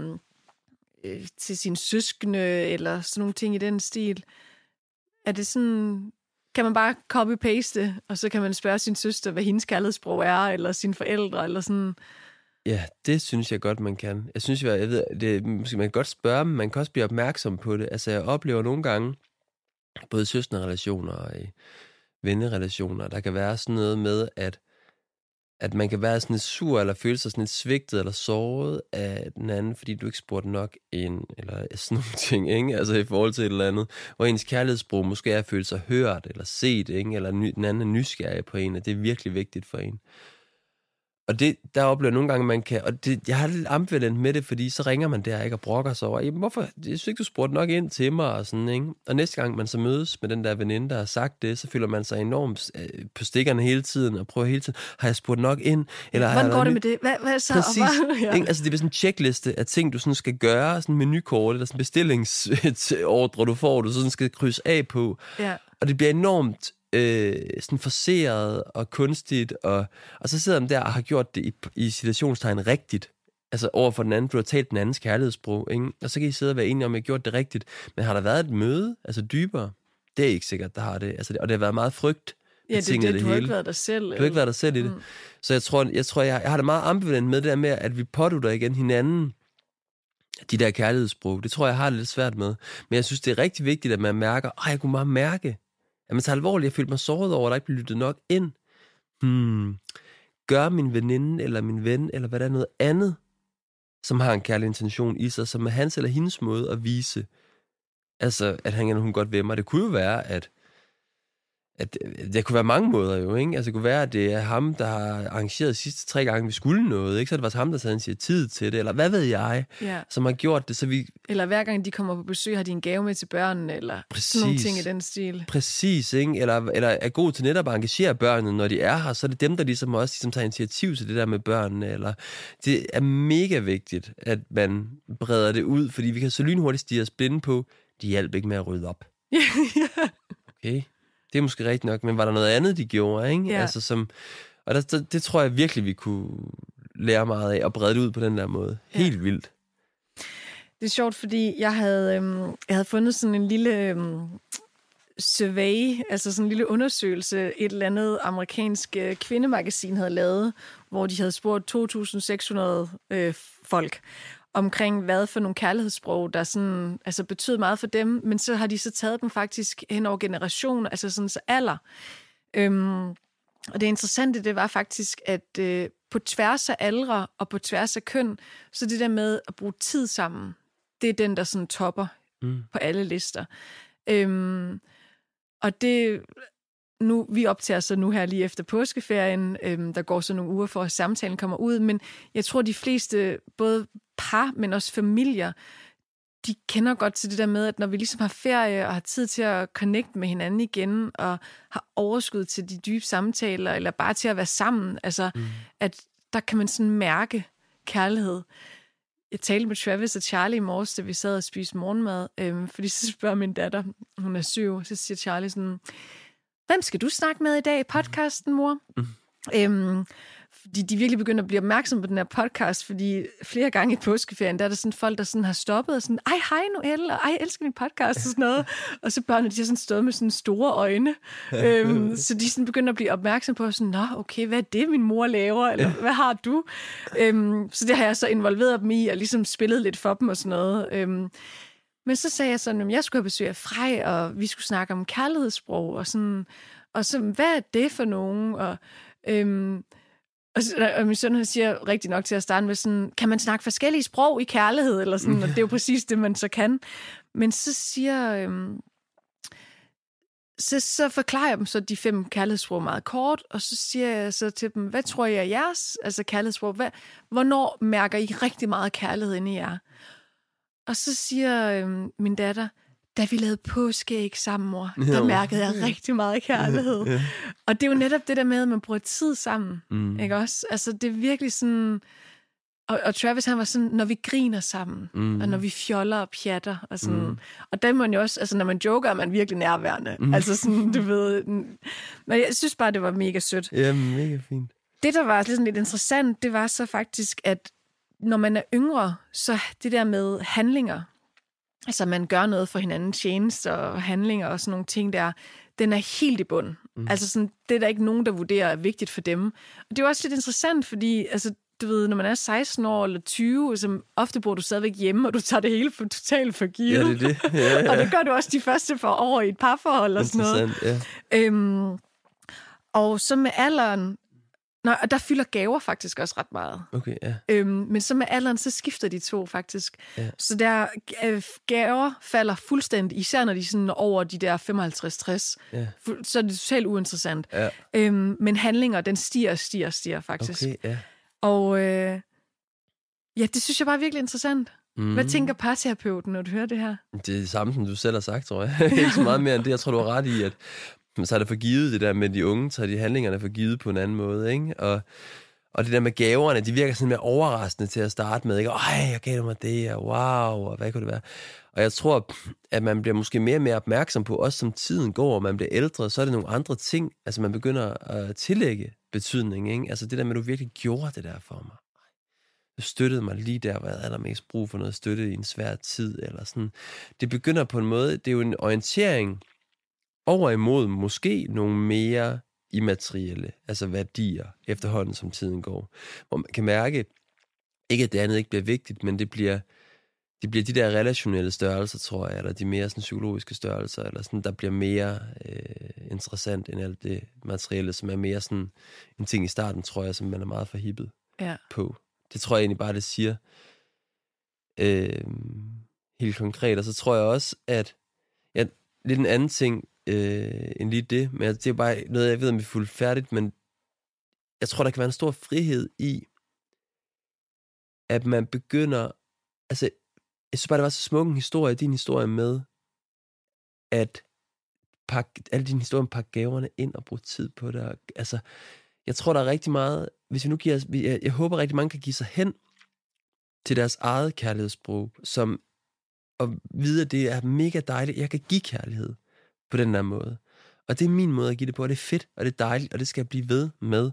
til sine søskende, eller sådan nogle ting i den stil. Er det sådan, kan man bare copy-paste, og så kan man spørge sin søster, hvad hendes kærlighedssprog er, eller sine forældre, eller sådan? Ja, det synes jeg godt, man kan. Jeg synes, jeg ved, det, måske man kan godt spørge, men man kan også blive opmærksom på det. Altså, jeg oplever nogle gange, både i søsterrelationer og i vennerelationer, der kan være sådan noget med, at man kan være sådan lidt sur, eller føle sig sådan lidt svigtet, eller såret af den anden, fordi du ikke spurgte nok ind, eller sådan nogle ting, ikke? Altså i forhold til et eller andet, hvor ens kærlighedssprog måske er at føle sig hørt, eller set, ikke? Eller den anden er nysgerrig på en, og det er virkelig vigtigt for en. Og det, der oplever nogle gange, man kan, og det, jeg har lidt ambivalent med det, fordi så ringer man der, ikke, og brokker sig over, jamen hvorfor, jeg synes ikke, du spurgte nok ind til mig, og sådan, ikke? Og næste gang man så mødes med den der veninde, der har sagt det, så føler man sig enormt på stikkerne hele tiden, og prøver hele tiden, har jeg spurgt nok ind? Eller hvordan går det med det? Hvad så? Præcis, ikke? Altså det er sådan en checkliste af ting, du sådan skal gøre, sådan en menukort, eller sådan en bestillingsordre, du får, du sådan skal krydse af på. Ja. Og det bliver enormt sådan forceret og kunstigt, og så sidder man der og har gjort det i citationstegn rigtigt. Altså over for den anden, du har talt den andens kærlighedssprog, ikke? Og så kan I sidde og være enige om, at I har gjort det rigtigt. Men har der været et møde, altså dybere? Det er ikke sikkert, der har det. Altså, og det har været meget frygt. Ja, det du har ikke været dig selv. Du har ikke været dig selv i det. Så jeg har det meget ambivalent med det der med, at vi pådutter igen hinanden de der kærlighedssprog. Det tror jeg har det lidt svært med. Men jeg synes, det er rigtig vigtigt, at man mærker, jeg kunne meget mærke, at man tager alvorligt, jeg følte mig såret over, at der ikke blev lyttet nok ind. Gør min veninde, eller min ven, eller hvad der er noget andet, som har en kærlig intention i sig, som er hans eller hendes måde at vise, altså, at han eller hun godt vil mig. Det kunne jo være, at der kunne være mange måder jo, ikke? Altså, det kunne være, at det er ham, der har arrangeret de sidste 3 gange, vi skulle noget, ikke? Så det var ham, der tager initiativ til det, eller hvad ved jeg, som har gjort det, så vi... Eller hver gang de kommer på besøg, har de en gave med til børnene, eller sådan nogle ting i den stil. Præcis, ikke? Eller er god til netop at engagere børnene, når de er her, så er det dem, der ligesom tager initiativ til det der med børnene, eller... Det er mega vigtigt, at man breder det ud, fordi vi kan så lynhurtigt stige os blinde på, de hjalp ikke med at rydde op. Okay? Det er måske rigtigt nok, men var der noget andet, de gjorde, ikke? Ja. Altså, det tror jeg virkelig, vi kunne lære meget af, og brede det ud på den der måde. Helt vildt. Det er sjovt, fordi jeg havde fundet sådan en lille survey, altså sådan en lille undersøgelse, et eller andet amerikansk kvindemagasin havde lavet, hvor de havde spurgt 2.600 folk omkring, hvad for nogle kærlighedssprog, der sådan, altså betød meget for dem, men så har de så taget dem faktisk hen over generationer, altså sådan så alder. Og det interessante, det var faktisk, at på tværs af aldre og på tværs af køn, så det der med at bruge tid sammen, det er den, der sådan topper på alle lister. Og det... Nu, vi optager så nu her lige efter påskeferien, der går så nogle uger for, at samtalen kommer ud, men jeg tror, de fleste, både par, men også familier, de kender godt til det der med, at når vi ligesom har ferie og har tid til at connecte med hinanden igen, og har overskud til de dybe samtaler, eller bare til at være sammen, altså, at der kan man sådan mærke kærlighed. Jeg talte med Travis og Charlie i morges, da vi sad og spiste morgenmad, fordi så spørger min datter, hun er 7, så siger Charlie sådan... Hvem skal du snakke med i dag i podcasten, mor? Fordi de virkelig begynder at blive opmærksomme på den her podcast, fordi flere gange i påskeferien, der er der sådan folk, der sådan har stoppet og sådan, hej Noelle, og jeg elsker din podcast og sådan noget. Og så børnene, de har sådan stået med sådan store øjne. Så de sådan begynder at blive opmærksomme på, sådan, okay, hvad er det, min mor laver? Eller hvad har du? Så det har jeg så involveret dem i, og ligesom spillet lidt for dem og sådan noget. Men så sagde jeg sådan, at jeg skulle have besøg af Frej, og vi skulle snakke om kærlighedssprog, og så hvad er det for nogen? Og min søn han siger rigtig nok til at starte med sådan, kan man snakke forskellige sprog i kærlighed? Eller sådan, og det er jo præcis det, man så kan. Men så siger... Så forklarer jeg dem så de 5 kærlighedssprog meget kort, og så siger jeg så til dem, hvad tror jeg er jeres kærlighedssprog? Hvornår mærker I rigtig meget kærlighed inde i jer? Og så siger min datter, da vi lavede påskeæg sammen, mor, der mærkede jeg rigtig meget kærlighed. Og det er jo netop det der med, at man bruger tid sammen, ikke også? Altså, det er virkelig sådan... Og Travis, han var sådan, når vi griner sammen, og når vi fjoller og pjatter, og sådan... Og der er man jo også... Altså, når man joker, er man virkelig nærværende. Altså, sådan, du ved... Men jeg synes bare, det var mega sødt. Ja, mega fint. Det, der var sådan lidt interessant, det var så faktisk, at når man er yngre, så det der med handlinger, altså man gør noget for hinanden, tjenester og handlinger og sådan nogle ting der, den er helt i bund. Altså sådan, det er der ikke nogen, der vurderer er vigtigt for dem. Og det er også lidt interessant, fordi altså, du ved, når man er 16 år eller 20, så ofte bor du stadigvæk hjemme, og du tager det hele totalt for givet. Ja, det er det. Ja. Og det gør du også de første par år i et parforhold og sådan noget. Ja. Og så med alderen, og der fylder gaver faktisk også ret meget. Okay, ja. Men så med alderen, så skifter de to faktisk. Ja. Så der gaver falder fuldstændig, især når de er sådan over de der 55-60. Ja. Så er det totalt uinteressant. Ja. Men handlinger, den stiger faktisk. Okay, ja. Og ja, det synes jeg bare er virkelig interessant. Hvad tænker parterapeuten, når du hører det her? Det er det samme, som du selv har sagt, tror jeg. Ikke så meget mere end det. Jeg tror, du har ret i, at så er det for givet det der med de unge, tager de handlingerne for givet på en anden måde, ikke? Og det der med gaverne, de virker sådan mere overraskende til at starte med. Ikke? Jeg gav dig mig det, og wow, og hvad kunne det være? Og jeg tror, at man bliver måske mere og mere opmærksom på, også som tiden går, og man bliver ældre, så er det nogle andre ting, altså man begynder at tillægge betydning. Ikke? Altså det der med, at du virkelig gjorde det der for mig. Du støttede mig lige der, hvor jeg havde allermest brug for noget støtte i en svær tid, eller sådan. Det begynder på en måde, det er jo en orientering over imod måske nogle mere immaterielle, altså værdier, efterhånden som tiden går. Hvor man kan mærke, ikke at det andet ikke bliver vigtigt, men det bliver de der relationelle størrelser, tror jeg, eller de mere sådan psykologiske størrelser, eller sådan, der bliver mere interessant end alt det materielle, som er mere sådan en ting i starten, tror jeg, som man er meget forhippet på. Det tror jeg egentlig bare, det siger helt konkret. Og så tror jeg også, at lidt en anden ting end lige det, men det er bare noget, jeg ved, om vi er fuldt færdigt, men jeg tror, der kan være en stor frihed i, at man begynder, altså, jeg synes bare, det var så smuk en historie, din historie med, at alle dine historier pakke gaverne ind og bruge tid på det. Altså, jeg tror, der er rigtig meget, hvis vi nu giver os, jeg håber rigtig mange kan give sig hen til deres eget kærlighedssprog, som at vide, at det er mega dejligt, jeg kan give kærlighed på den der måde. Og det er min måde at give det på, og det er fedt, og det er dejligt, og det skal jeg blive ved med.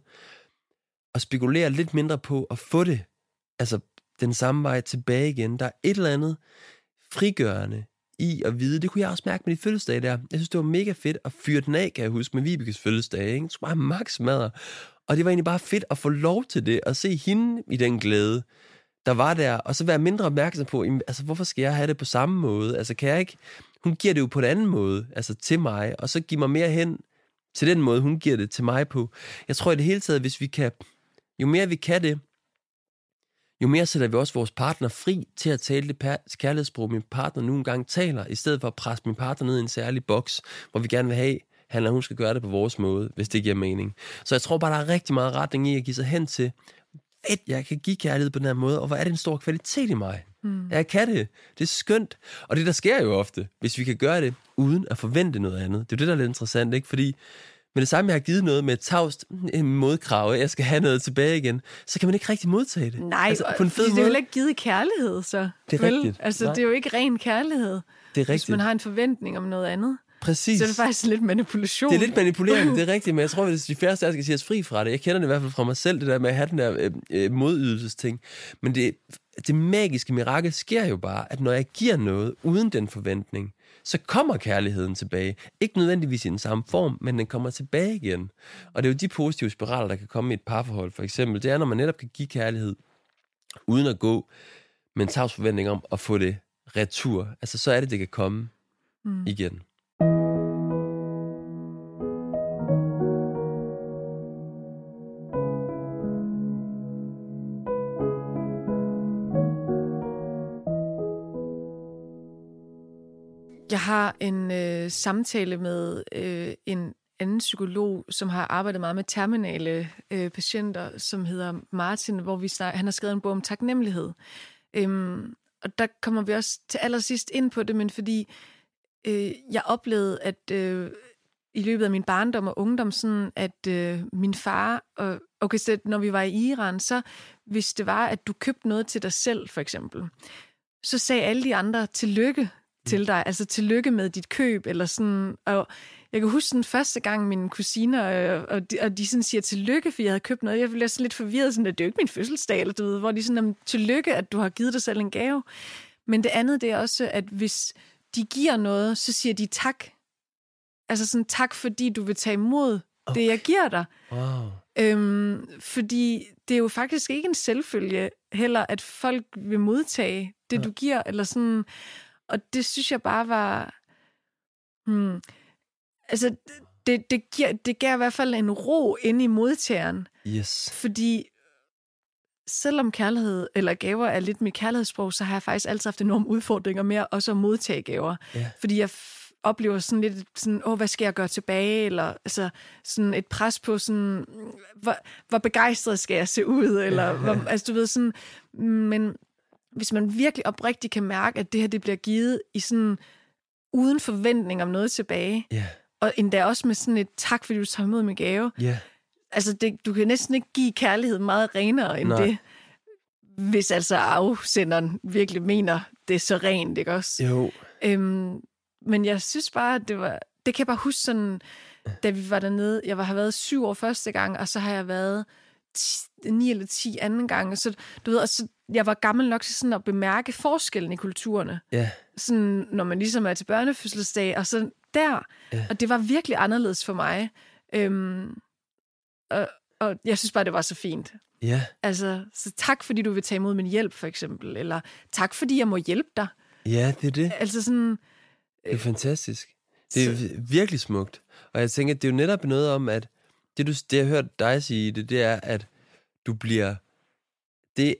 Og spekulere lidt mindre på at få det, altså den samme vej tilbage igen. Der er et eller andet frigørende i at vide, det kunne jeg også mærke med de fødselsdage der. Jeg synes, det var mega fedt at fyre den af, kan jeg huske, med Vibekes fødselsdag, ikke? Det skulle bare max madder. Og det var egentlig bare fedt at få lov til det, og se hende i den glæde, der var der, og så være mindre opmærksom på, altså hvorfor skal jeg have det på samme måde? Altså kan jeg ikke, hun giver det jo på en anden måde, altså til mig, og så give mig mere hen til den måde, hun giver det til mig på. Jeg tror i det hele taget, hvis vi kan, jo mere vi kan det, jo mere sætter vi også vores partner fri til at tale det kærlighedssprog, min partner nu engang taler, i stedet for at presse min partner ned i en særlig boks, hvor vi gerne vil have, han eller hun skal gøre det på vores måde, hvis det giver mening. Så jeg tror bare, der er rigtig meget retning i at give sig hen til, at jeg kan give kærlighed på den her måde, og hvor er det en stor kvalitet i mig. Jeg kan det. Det er skønt. Og det, der sker jo ofte, hvis vi kan gøre det, uden at forvente noget andet. Det er det, der er lidt interessant, ikke? Fordi med det samme, jeg har givet noget med et tavst modkrav, jeg skal have noget tilbage igen, så kan man ikke rigtig modtage det. Nej, altså, på en fed måde. Det er jo ikke givet kærlighed, så. Det er rigtigt. Altså, det er jo ikke ren kærlighed. Det er rigtigt. Hvis man har en forventning om noget andet. Præcis. Så er det faktisk lidt manipulation. Det er lidt manipulerende, det er rigtigt, men jeg tror, at de færreste af skal sige os fri fra det. Jeg kender det i hvert fald fra mig selv, det der med at have den der modydelsesting. Men det magiske mirakel sker jo bare, at når jeg giver noget uden den forventning, så kommer kærligheden tilbage. Ikke nødvendigvis i den samme form, men den kommer tilbage igen. Og det er jo de positive spiraler, der kan komme i et parforhold, for eksempel. Det er, når man netop kan give kærlighed, uden at gå med en tavs forventning om at få det retur. Altså, så er det kan komme igen. Jeg har en samtale med en anden psykolog, som har arbejdet meget med terminale patienter, som hedder Martin, hvor han har skrevet en bog om taknemmelighed. Og der kommer vi også til allersidst ind på det, men fordi jeg oplevede, at i løbet af min barndom og ungdom, sådan at min far, okay, så når vi var i Iran, så hvis det var, at du købte noget til dig selv, for eksempel, så sagde alle de andre tillykke til dig, altså tillykke med dit køb, eller sådan, og jeg kan huske den første gang mine kusiner, og de sådan siger tillykke, for jeg havde købt noget, jeg blev sådan lidt forvirret, sådan, at det er jo ikke min fødselsdag, eller du ved, hvor de sådan, tillykke, at du har givet dig selv en gave. Men det andet, det er også, at hvis de giver noget, så siger de tak. Altså sådan, tak fordi du vil tage imod det, jeg giver dig. Wow. Fordi det er jo faktisk ikke en selvfølge heller, at folk vil modtage det, du giver, eller sådan. Og det synes jeg bare var... Altså, det gav i hvert fald en ro inde i modtageren. Yes. Fordi selvom kærlighed eller gaver er lidt mit kærlighedssprog, så har jeg faktisk altid haft enorme udfordringer med også at modtage gaver. Yeah. Fordi jeg oplever sådan lidt sådan, hvad skal jeg gøre tilbage? Eller altså, sådan et pres på sådan, hvor begejstret skal jeg se ud? Eller, altså du ved sådan... Men hvis man virkelig oprigtigt kan mærke, at det her det bliver givet i sådan uden forventning om noget tilbage, og endda også med sådan et tak, fordi du tager imod min gave, altså du kan næsten ikke give kærlighed meget renere end det, hvis altså afsenderen virkelig mener, det er så rent, ikke også? Jo. Men jeg synes bare, det kan jeg bare huske sådan, da vi var dernede, jeg har været 7 år første gang, og så har jeg været 9 eller 10 anden gang, så du ved, og så jeg var gammel nok til sådan at bemærke forskellen i kulturerne. Ja. Sådan, når man ligesom er til børnefødselsdag, og så der, og det var virkelig anderledes for mig. Og jeg synes bare, det var så fint. Ja. Altså, så tak, fordi du vil tage imod min hjælp, for eksempel, eller tak, fordi jeg må hjælpe dig. Ja, det er det. Altså sådan... Det er fantastisk. Det er virkelig smukt. Og jeg tænker, det er jo netop noget om, at det jeg har hørt dig sige, det er, at du bliver... Det,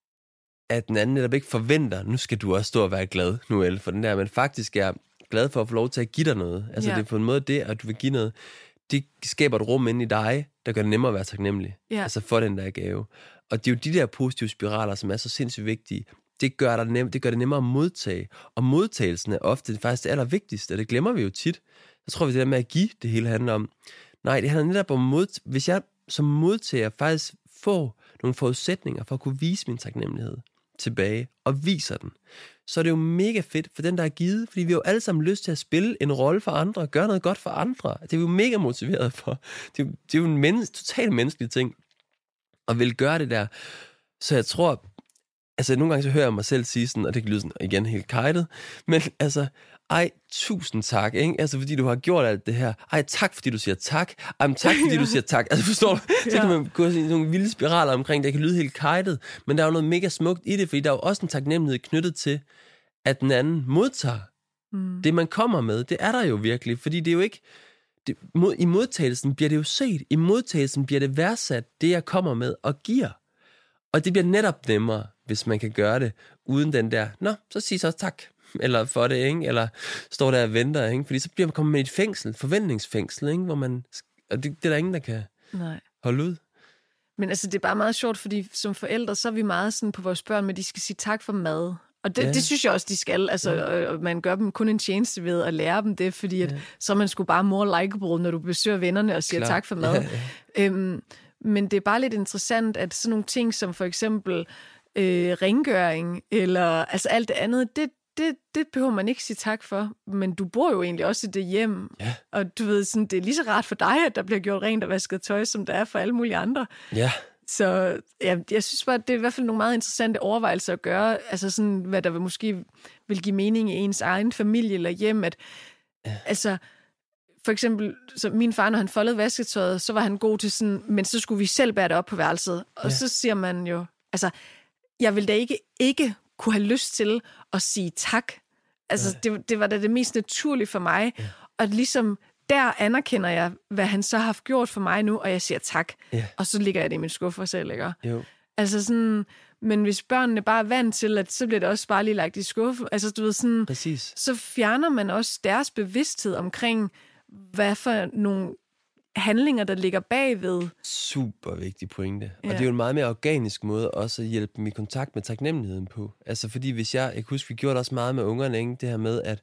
at den anden netop ikke forventer, nu skal du også stå og være glad, Noelle, for den der, men faktisk er glad for at få lov til at give dig noget. Altså det er på en måde det, at du vil give noget, det skaber et rum inde i dig, der gør det nemmere at være taknemmelig. Altså for den der gave. Og det er jo de der positive spiraler, som er så sindssygt vigtige. Det gør det nemmere at modtage. Og modtagelsen er ofte faktisk det allervigtigste, og det glemmer vi jo tit. Så tror vi, det der med at give, det hele handler om. Nej, det handler netop om, hvis jeg som modtager faktisk får nogle forudsætninger for at kunne vise min taknemmelighed tilbage, og viser den, så er det jo mega fedt for den, der er givet, fordi vi har jo alle sammen lyst til at spille en rolle for andre, og gøre noget godt for andre. Det er vi jo mega motiveret for. Det er jo en totalt menneskelig ting, at vil gøre det der. Så jeg tror, altså nogle gange så hører jeg mig selv sige sådan, og det kan lyde sådan, igen helt kajtet, men altså, tusind tak, ikke? Altså, fordi du har gjort alt det her. Tak, fordi du siger tak. Tak, fordi du siger tak. Altså, forstår du? Så kan man gå i nogle vilde spiraler omkring, det kan lyde helt kajtet, men der er jo noget mega smukt i det, fordi der er jo også en taknemmelighed knyttet til, at den anden modtager det, man kommer med. Det er der jo virkelig, fordi det er jo ikke... I modtagelsen bliver det jo set. I modtagelsen bliver det værdsat, det jeg kommer med og giver. Og det bliver netop nemmere, hvis man kan gøre det, uden den der, så sig så tak, eller for det, ikke? Eller står der og venter, ikke? Fordi så bliver man kommet med i et fængsel, forventningsfængsel, ikke? Hvor man, og det er der ingen, der kan holde ud. Men altså, det er bare meget sjovt, fordi som forældre, så er vi meget sådan på vores børn, men de skal sige tak for mad. Og det synes jeg også, de skal. Altså, man gør dem kun en tjeneste ved at lære dem det, fordi at, så er man sgu bare more likeable, når du besøger vennerne og siger tak for mad. Men det er bare lidt interessant, at sådan nogle ting som for eksempel rengøring, eller altså alt det andet, det behøver man ikke sige tak for. Men du bor jo egentlig også i det hjem. Ja. Og du ved, sådan, det er lige så rart for dig, at der bliver gjort rent og vasket tøj, som der er for alle mulige andre. Ja. Så jeg synes bare, det er i hvert fald nogle meget interessante overvejelser at gøre. Altså sådan, hvad der måske vil give mening i ens egen familie eller hjem. At, altså, for eksempel, så min far, når han foldede vasketøjet, så var han god til sådan, men så skulle vi selv bære det op på værelset. Og så siger man jo, altså, jeg vil da ikke kunne have lyst til at sige tak. Altså, det var da det mest naturlige for mig. Ja. Og ligesom der anerkender jeg, hvad han så har gjort for mig nu, og jeg siger tak. Ja. Og så ligger jeg det i min skuffe selv, ikke? Jo. Altså sådan, men hvis børnene bare er vant til, at så bliver det også bare lige lagt i skuffe. Altså, du ved sådan, præcis. Så fjerner man også deres bevidsthed omkring, hvad for nogle handlinger, der ligger bagved. Super vigtig pointe. Ja. Og det er jo en meget mere organisk måde også at hjælpe dem i kontakt med taknemmeligheden på. Altså fordi hvis jeg kan huske, vi gjorde det også meget med ungerne, ikke? Det her med, at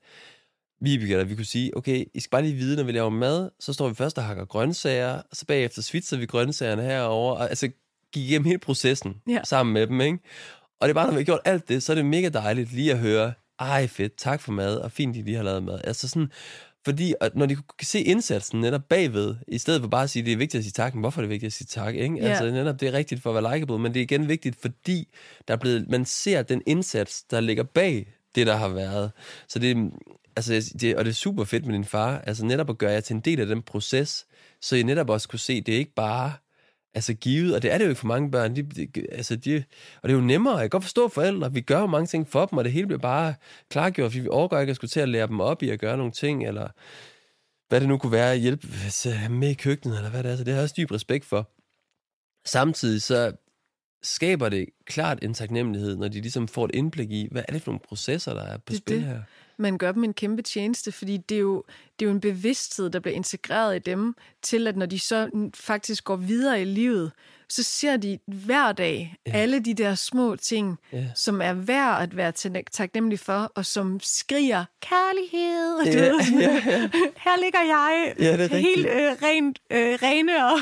vi kunne sige, okay, I skal bare lige vide, når vi laver mad, så står vi først og hakker grøntsager, og så bagefter svitser vi grøntsagerne herover, og altså gik igennem hele processen sammen med dem, ikke? Og det er bare, når vi har gjort alt det, så er det mega dejligt lige at høre, fedt, tak for mad, og fint, de lige har lavet mad. Altså sådan, fordi når de kan se indsatsen netop bagved, i stedet for bare at sige, det er vigtigt at sige tak, men hvorfor er det vigtigt at sige tak, ikke? Yeah. Altså netop, det er rigtigt for at være likeable, men det er igen vigtigt, fordi man ser den indsats, der ligger bag det, der har været. Så og det er super fedt med din far, altså netop at gøre jer til en del af den proces, så I netop også kunne se, det er ikke bare givet, og det er det jo ikke for mange børn, og det er jo nemmere, jeg kan godt forstå forældre, vi gør jo mange ting for dem, og det hele bliver bare klargjort, fordi vi overgår ikke at skulle til at lære dem op i at gøre nogle ting, eller hvad det nu kunne være, at hjælpe med i køkkenet, eller hvad det er, så det har jeg også dyb respekt for. Samtidig så skaber det klart en taknemmelighed, når de ligesom får et indblik i, hvad er det for nogle processer, der er på spil her. Man gør dem en kæmpe tjeneste, fordi det er jo en bevidsthed, der bliver integreret i dem, til at når de så faktisk går videre i livet, så ser de hver dag alle de der små ting, som er værd at være taknemmelig for, og som skriger kærlighed. Her ligger jeg, helt rene og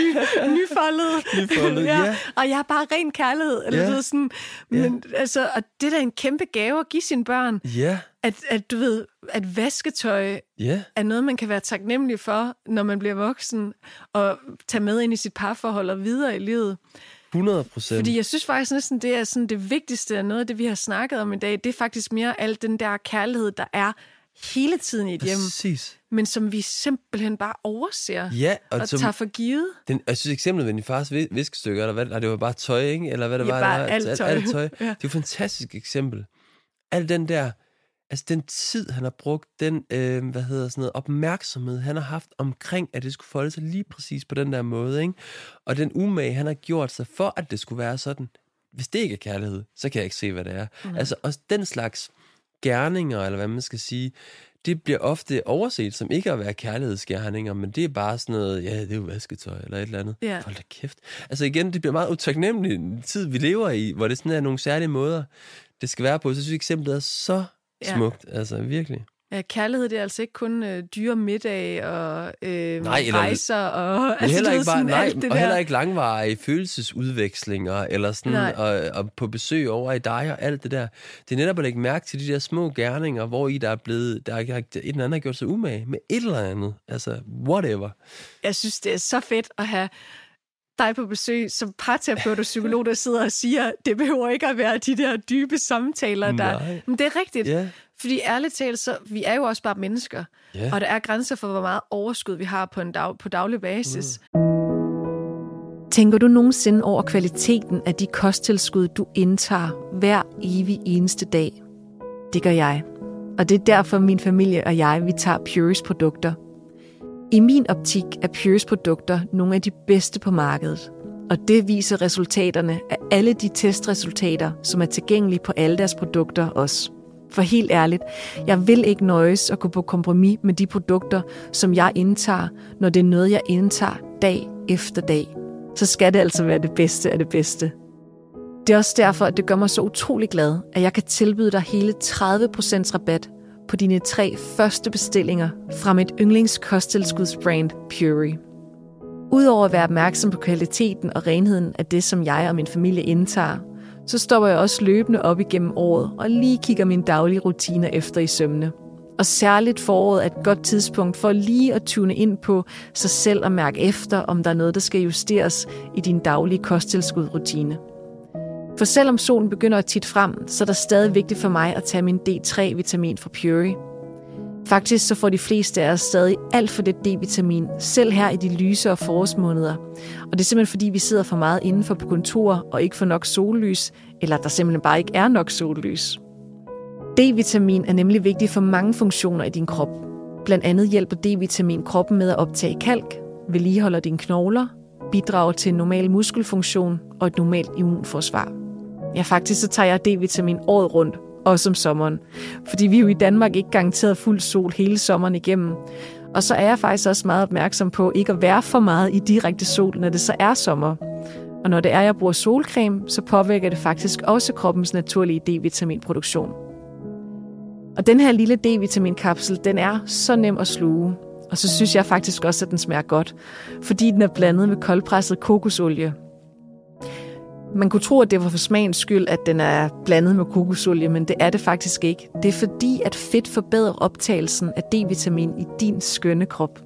nyfoldet. Og jeg er bare ren kærlighed. Eller sådan. Men, altså, og det er da en kæmpe gave at give sine børn. At du ved, at vasketøj er noget, man kan være taknemmelig for, når man bliver voksen, og tage med ind i sit parforhold og videre i livet. 100%. Fordi jeg synes faktisk næsten, det er sådan det vigtigste af noget af det, vi har snakket om i dag. Det er faktisk mere alt den der kærlighed, der er hele tiden i et hjem. Præcis. Men som vi simpelthen bare overser og tager for givet. Jeg synes eksemplet med din fars viskestykker, eller hvad, det var bare tøj, ikke? Eller hvad det var? Bare alt tøj. Alt tøj. Det er jo et fantastisk eksempel. Al den der, altså den tid, han har brugt, den opmærksomhed, han har haft omkring, at det skulle folde sig lige præcis på den der måde, ikke? Og den umage, han har gjort sig for, at det skulle være sådan. Hvis det ikke er kærlighed, så kan jeg ikke se, hvad det er. Altså også den slags gerninger, eller hvad man skal sige, det bliver ofte overset som ikke at være kærlighedsgerninger, men det er bare sådan noget, det er jo vasketøj, eller et eller andet. Hold da kæft. Altså igen, det bliver meget utaknemmelig en tid, vi lever i, hvor det sådan er nogle særlige måder, det skal være på. Så synes jeg, eksemplet er så smukt, altså virkelig. Ja, kærlighed, det er altså ikke kun dyre middag og rejser og altså, heller ikke bare, alt det der. Og heller ikke langvarige følelsesudvekslinger eller sådan, og på besøg over i dig og alt det der. Det er netop at lægge mærke til de der små gerninger, hvor i der er blevet, et eller andet har gjort sig umage med et eller andet. Altså, whatever. Jeg synes, det er så fedt at have dig på besøg som parterapeut og psykolog, der sidder og siger, det behøver ikke at være de der dybe samtaler, der... Men det er rigtigt. Fordi ærligt talt, så vi er jo også bare mennesker, og der er grænser for, hvor meget overskud vi har på daglig basis. Tænker du nogensinde over kvaliteten af de kosttilskud, du indtager hver evig eneste dag? Det gør jeg. Og det er derfor, min familie og jeg, vi tager Pureys produkter. I min optik er Pureys produkter nogle af de bedste på markedet. Og det viser resultaterne af alle de testresultater, som er tilgængelige på alle deres produkter også. For helt ærligt, jeg vil ikke nøjes at gå på kompromis med de produkter, som jeg indtager, når det er noget, jeg indtager dag efter dag. Så skal det altså være det bedste af det bedste. Det er også derfor, at det gør mig så utrolig glad, at jeg kan tilbyde dig hele 30% rabat på dine 3 første bestillinger fra mit yndlingskosttilskudsbrand Purey. Udover at være opmærksom på kvaliteten og renheden af det, som jeg og min familie indtager, så stopper jeg også løbende op igennem året og lige kigger mine daglige rutiner efter i sømne. Og særligt foråret er et godt tidspunkt for lige at tune ind på sig selv og mærke efter, om der er noget, der skal justeres i din daglige kosttilskudsrutine. For selvom solen begynder at titte frem, så er det stadig vigtigt for mig at tage min D3-vitamin fra Purey. Faktisk så får de fleste af os stadig alt for lidt D-vitamin, selv her i de lysere forårsmåneder. Og det er simpelthen fordi, vi sidder for meget indenfor på kontorer og ikke får nok sollys, eller der simpelthen bare ikke er nok sollys. D-vitamin er nemlig vigtig for mange funktioner i din krop. Blandt andet hjælper D-vitamin kroppen med at optage kalk, vedligeholder dine knogler, bidrager til en normal muskelfunktion og et normalt immunforsvar. Ja, faktisk så tager jeg D-vitamin året rundt, også om sommeren. Fordi vi er jo i Danmark ikke garanteret fuld sol hele sommeren igennem. Og så er jeg faktisk også meget opmærksom på ikke at være for meget i direkte sol, når det så er sommer. Og når det er, jeg bruger solcreme, så påvirker det faktisk også kroppens naturlige D-vitaminproduktion. Og den her lille D-vitaminkapsel, den er så nem at sluge. Og så synes jeg faktisk også, at den smager godt, fordi den er blandet med koldpresset kokosolie. Man kunne tro, at det var for smagens skyld, at den er blandet med kokosolie, men det er det faktisk ikke. Det er fordi, at fedt forbedrer optagelsen af D-vitamin i din skønne krop.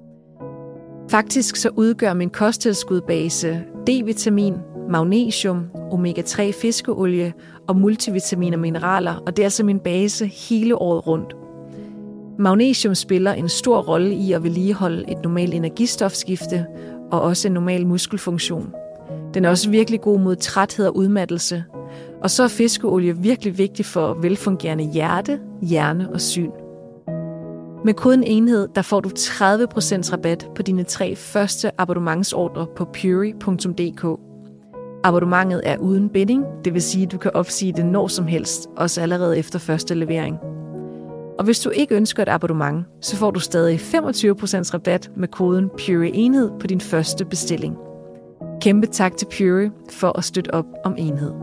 Faktisk så udgør min kosttilskudbase D-vitamin, magnesium, omega-3 fiskeolie og multivitamin og mineraler, og det er altså min base hele året rundt. Magnesium spiller en stor rolle i at vedligeholde et normalt energistofskifte og også en normal muskelfunktion. Den er også virkelig god mod træthed og udmattelse. Og så er fiskeolie virkelig vigtig for velfungerende hjerte, hjerne og syn. Med koden enhed, der får du 30% rabat på dine 3 første abonnementsordre på purey.dk. Abonnementet er uden binding, det vil sige, at du kan opsige det når som helst, også allerede efter første levering. Og hvis du ikke ønsker et abonnement, så får du stadig 25% rabat med koden PUREY-enhed på din første bestilling. Kæmpe tak til Puri for at støtte op om enhed.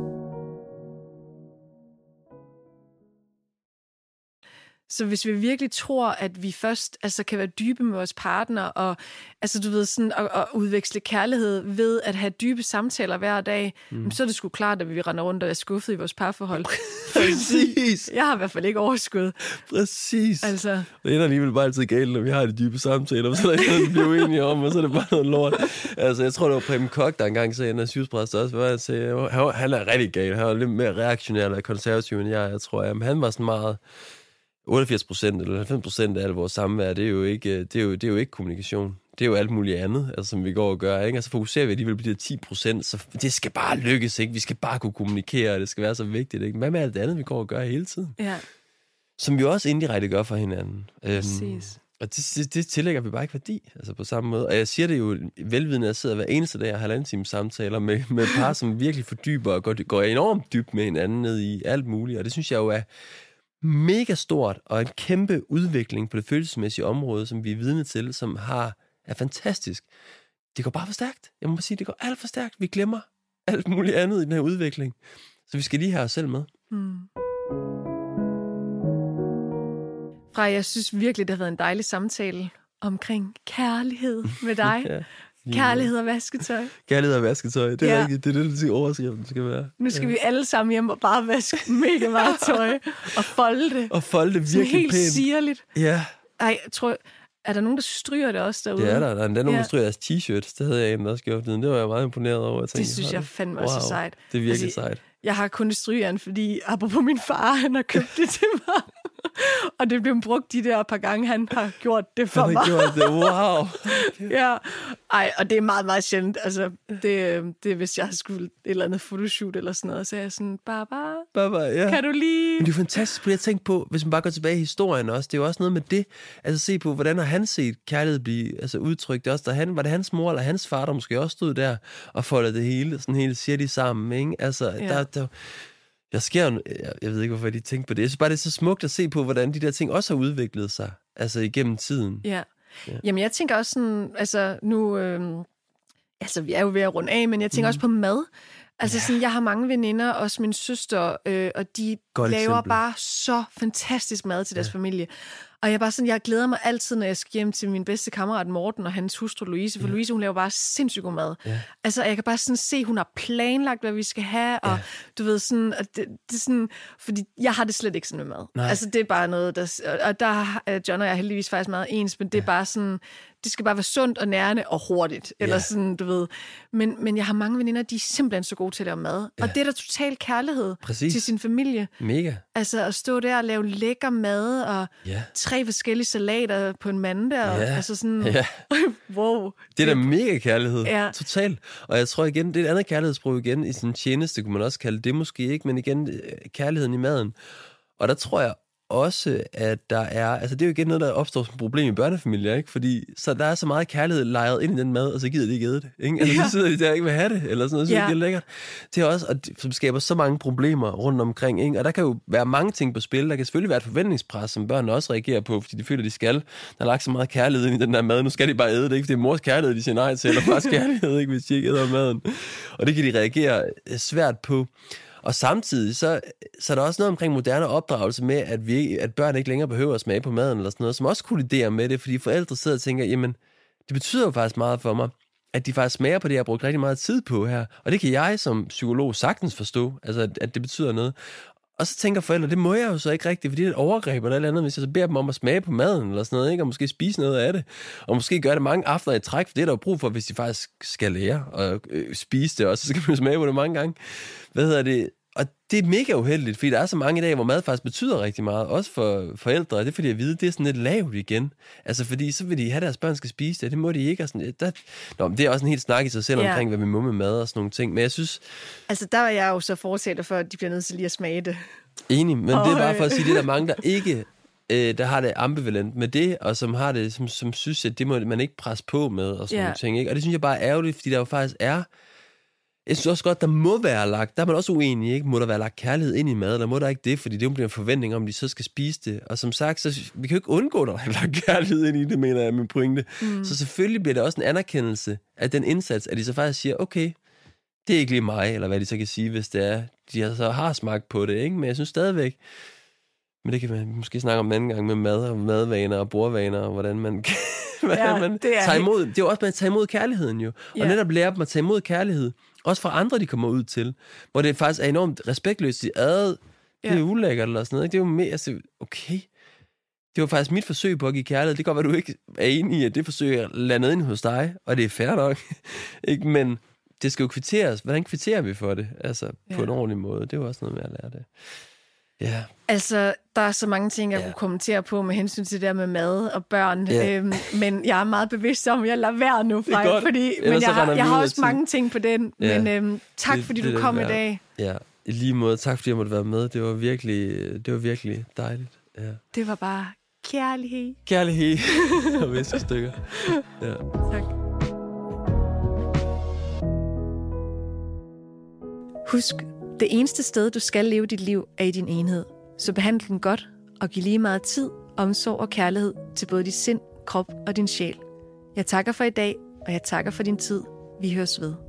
Så hvis vi virkelig tror, at vi først kan være dybe med vores partner, og du ved, sådan, at udveksle kærlighed ved at have dybe samtaler hver dag, så er det sgu klart, at vi render rundt og er skuffet i vores parforhold. Præcis. Jeg har i hvert fald ikke overskud. Præcis. Det ender alligevel bare altid galt, når vi har de dybe samtaler, så er der ikke noget, vi bliver uenige om, og så er det bare noget lort. Jeg tror, det var Preben Koch, der engang sagde, en af sygepræst også, hvor han sagde, han er rigtig gal, han er lidt mere reaktionær eller konservativ end jeg tror. Men han var sådan meget... 88% eller 90% af vores samvær, det er jo ikke kommunikation. Det er jo alt muligt andet, som vi går og gør, ikke? Og så fokuserer vi alligevel på de 10%, så det skal bare lykkes, ikke? Vi skal bare kunne kommunikere, og det skal være så vigtigt, ikke? Hvad med alt det andet, vi går og gør hele tiden? Ja. Som vi også indirekte gør for hinanden. Præcis. Og det tillægger vi bare ikke værdi, på samme måde. Og jeg siger det jo velvidende, at jeg sidder hver eneste dag og har 1,5 time samtaler med par, som virkelig fordyber og går enormt dybt med hinanden ned i alt muligt. Og det synes jeg jo er mega stort, og en kæmpe udvikling på det følelsesmæssige område, som vi er vidne til, som er fantastisk. Det går bare for stærkt. Jeg må bare sige, det går alt for stærkt. Vi glemmer alt muligt andet i den her udvikling. Så vi skal lige have os selv med. Freja, jeg synes virkelig, det har været en dejlig samtale omkring kærlighed med dig. Ja. Kærlighed og vasketøj. Kærlighed og vasketøj, det er rigtigt. Det er det, overskriften skal være. Nu skal vi alle sammen hjem og bare vaske mega meget tøj. Og folde det. Og folde det virkelig helt pænt. Helt sirligt. Ja. Ej, er der nogen, der stryger det også derude? Det er der. Der er nogen, der stryger deres t-shirts. Det havde jeg en, der også gjort. Det var jeg meget imponeret over. Jeg tænkte, det synes jeg fandme også er sejt. Det er virkelig sejt. Jeg har kun et strygejern, fordi apropos min far, han har købt det til mig. Og det blev brugt de der par gange, han har gjort det for mig. Han har gjort det, wow. Okay. Ja, og det er meget, meget sjældent. Det hvis jeg har skulle et eller andet fotoshoot eller sådan noget, så er jeg sådan, Baba, ja. Kan du lige... Men det er fantastisk, fordi jeg tænker på, hvis man bare går tilbage i historien også, det er jo også noget med det, se på, hvordan har han set kærlighed blive udtrykt. Det også, var det hans mor eller hans far, der måske også stod der og foldede det hele, sådan helt sirligt sammen, ikke? Der sker jeg ved ikke, hvorfor de tænker på det. Jeg synes bare, det er så smukt at se på, hvordan de der ting også har udviklet sig, igennem tiden. Ja. Jamen, jeg tænker også sådan, nu, vi er jo ved at runde af, men jeg tænker også på mad. Sådan, jeg har mange veninder, også min søster, og de laver bare så fantastisk mad til deres familie. Og jeg glæder mig altid, når jeg skal hjem til min bedste kammerat Morten og hans hustru Louise, for Louise, hun laver bare sindssygt god mad. Ja. Jeg kan bare sådan se, hun har planlagt, hvad vi skal have, og du ved sådan, og det er sådan, fordi jeg har det slet ikke sådan med mad. Nej. Det er bare noget, der John og jeg er heldigvis faktisk meget ens, men det er bare sådan, det skal bare være sundt og nærende og hurtigt, eller sådan, du ved. Men jeg har mange veninder, de er simpelthen så gode til at lave mad, og det er der total kærlighed til sin familie. Mega. At stå der og lave lækker mad, og 3 forskellige salater på en mandag, wow. Det er da mega kærlighed, totalt. Og jeg tror igen, det er et andet kærlighedssprog igen, i sådan en tjeneste, kunne man også kalde det måske ikke, men igen, kærligheden i maden. Og der tror jeg også, at der er... det er jo igen noget, der opstår som problem i børnefamilier, ikke? Fordi så der er så meget kærlighed lejret ind i den mad, og så gider de ikke æde det, ikke? Så sidder de der ikke vil have det, eller sådan noget, så det er lækkert. Det er også, som skaber så mange problemer rundt omkring, ikke? Og der kan jo være mange ting på spil. Der kan selvfølgelig være et forventningspres, som børnene også reagerer på, fordi de føler, de skal. Der er lagt så meget kærlighed ind i den der mad, nu skal de bare æde det, ikke? Fordi det er mors kærlighed, de siger nej til, eller fars kærlighed, ikke? Hvis de ikke æder maden. Og det kan de reagere svært på. Og samtidig, så er der også noget omkring moderne opdragelse med, at børn ikke længere behøver at smage på maden, eller sådan noget, som også kolliderer med det, fordi forældre sidder og tænker, jamen, det betyder jo faktisk meget for mig, at de faktisk smager på det, jeg har brugt rigtig meget tid på her. Og det kan jeg som psykolog sagtens forstå, at det betyder noget. Og så tænker forældre, det må jeg jo så ikke rigtigt, fordi det er et overgreb eller noget andet, hvis jeg så beder dem om at smage på maden eller sådan noget, ikke? Og måske spise noget af det. Og måske gøre det mange aftener i træk, for det er der jo brug for, hvis de faktisk skal lære at spise det også, så skal man smage på det mange gange. Og det er mega uheldigt, fordi der er så mange i dag, hvor mad faktisk betyder rigtig meget, også for forældre. Det er fordi, jeg ved, det er sådan lidt lavt igen. Fordi så vil de have, at deres børn skal spise det. Det må de ikke. Og sådan, det er også en helt snak i sig selv omkring, hvad vi må med mad og sådan nogle ting. Men jeg synes... der er jeg jo så fortsætter for, at de bliver nødt til lige at smage det. Enig, men det er bare for at sige, det er der mange, der ikke... der har det ambivalent med det, og som har det, som synes, at det må man ikke presse på med, og sådan nogle ting. Ikke? Og det synes jeg bare er ærgerligt, fordi der jo faktisk er... Jeg synes også godt, der må være lagt, der er man også uenig, ikke? Må der være lagt kærlighed ind i mad, eller må der ikke det? Fordi det bliver en forventning om, at de så skal spise det. Og som sagt, så vi kan jo ikke undgå, at der er lagt kærlighed ind i det, mener jeg, min pointe. Så selvfølgelig bliver det også en anerkendelse af den indsats, at de så faktisk siger, okay, det er ikke lige mig, eller hvad de så kan sige, hvis det er, de så har smagt på det, ikke? Men jeg synes stadigvæk, men det kan man måske snakke om en anden gang med mad og madvaner og bordvaner, og hvordan man tager imod. Det er jo også med at tage imod kærligheden jo. Og netop lære dem at tage imod kærlighed. Også fra andre, de kommer ud til. Hvor det faktisk er enormt respektløst. Det er ulækkert eller sådan noget. Det er jo mere, okay. Det var faktisk mit forsøg på at give kærlighed. Det kan godt være, du ikke er enig i, at det forsøg er landet ind hos dig. Og det er fair nok. Ikke? Men det skal jo kvitteres. Hvordan kvitterer vi for det? Altså på en ordentlig måde. Det er jo også noget med at lære det. Ja. Altså, der er så mange ting, jeg kunne kommentere på med hensyn til det der med mad og børn. Men jeg er meget bevidst om, at jeg lader være nu, Frej, fordi men jeg har også mange ting på den. Ja. Men tak, fordi du kom i dag. Ja, i lige måde. Tak, fordi jeg måtte være med. Det var virkelig dejligt. Ja. Det var bare kærlighed. Kærlighed og viskestykker. Ja. Tak. Husk, det eneste sted, du skal leve dit liv, er i din enhed. Så behandle den godt og giv lige meget tid, omsorg og kærlighed til både dit sind, krop og din sjæl. Jeg takker for i dag, og jeg takker for din tid. Vi høres ved.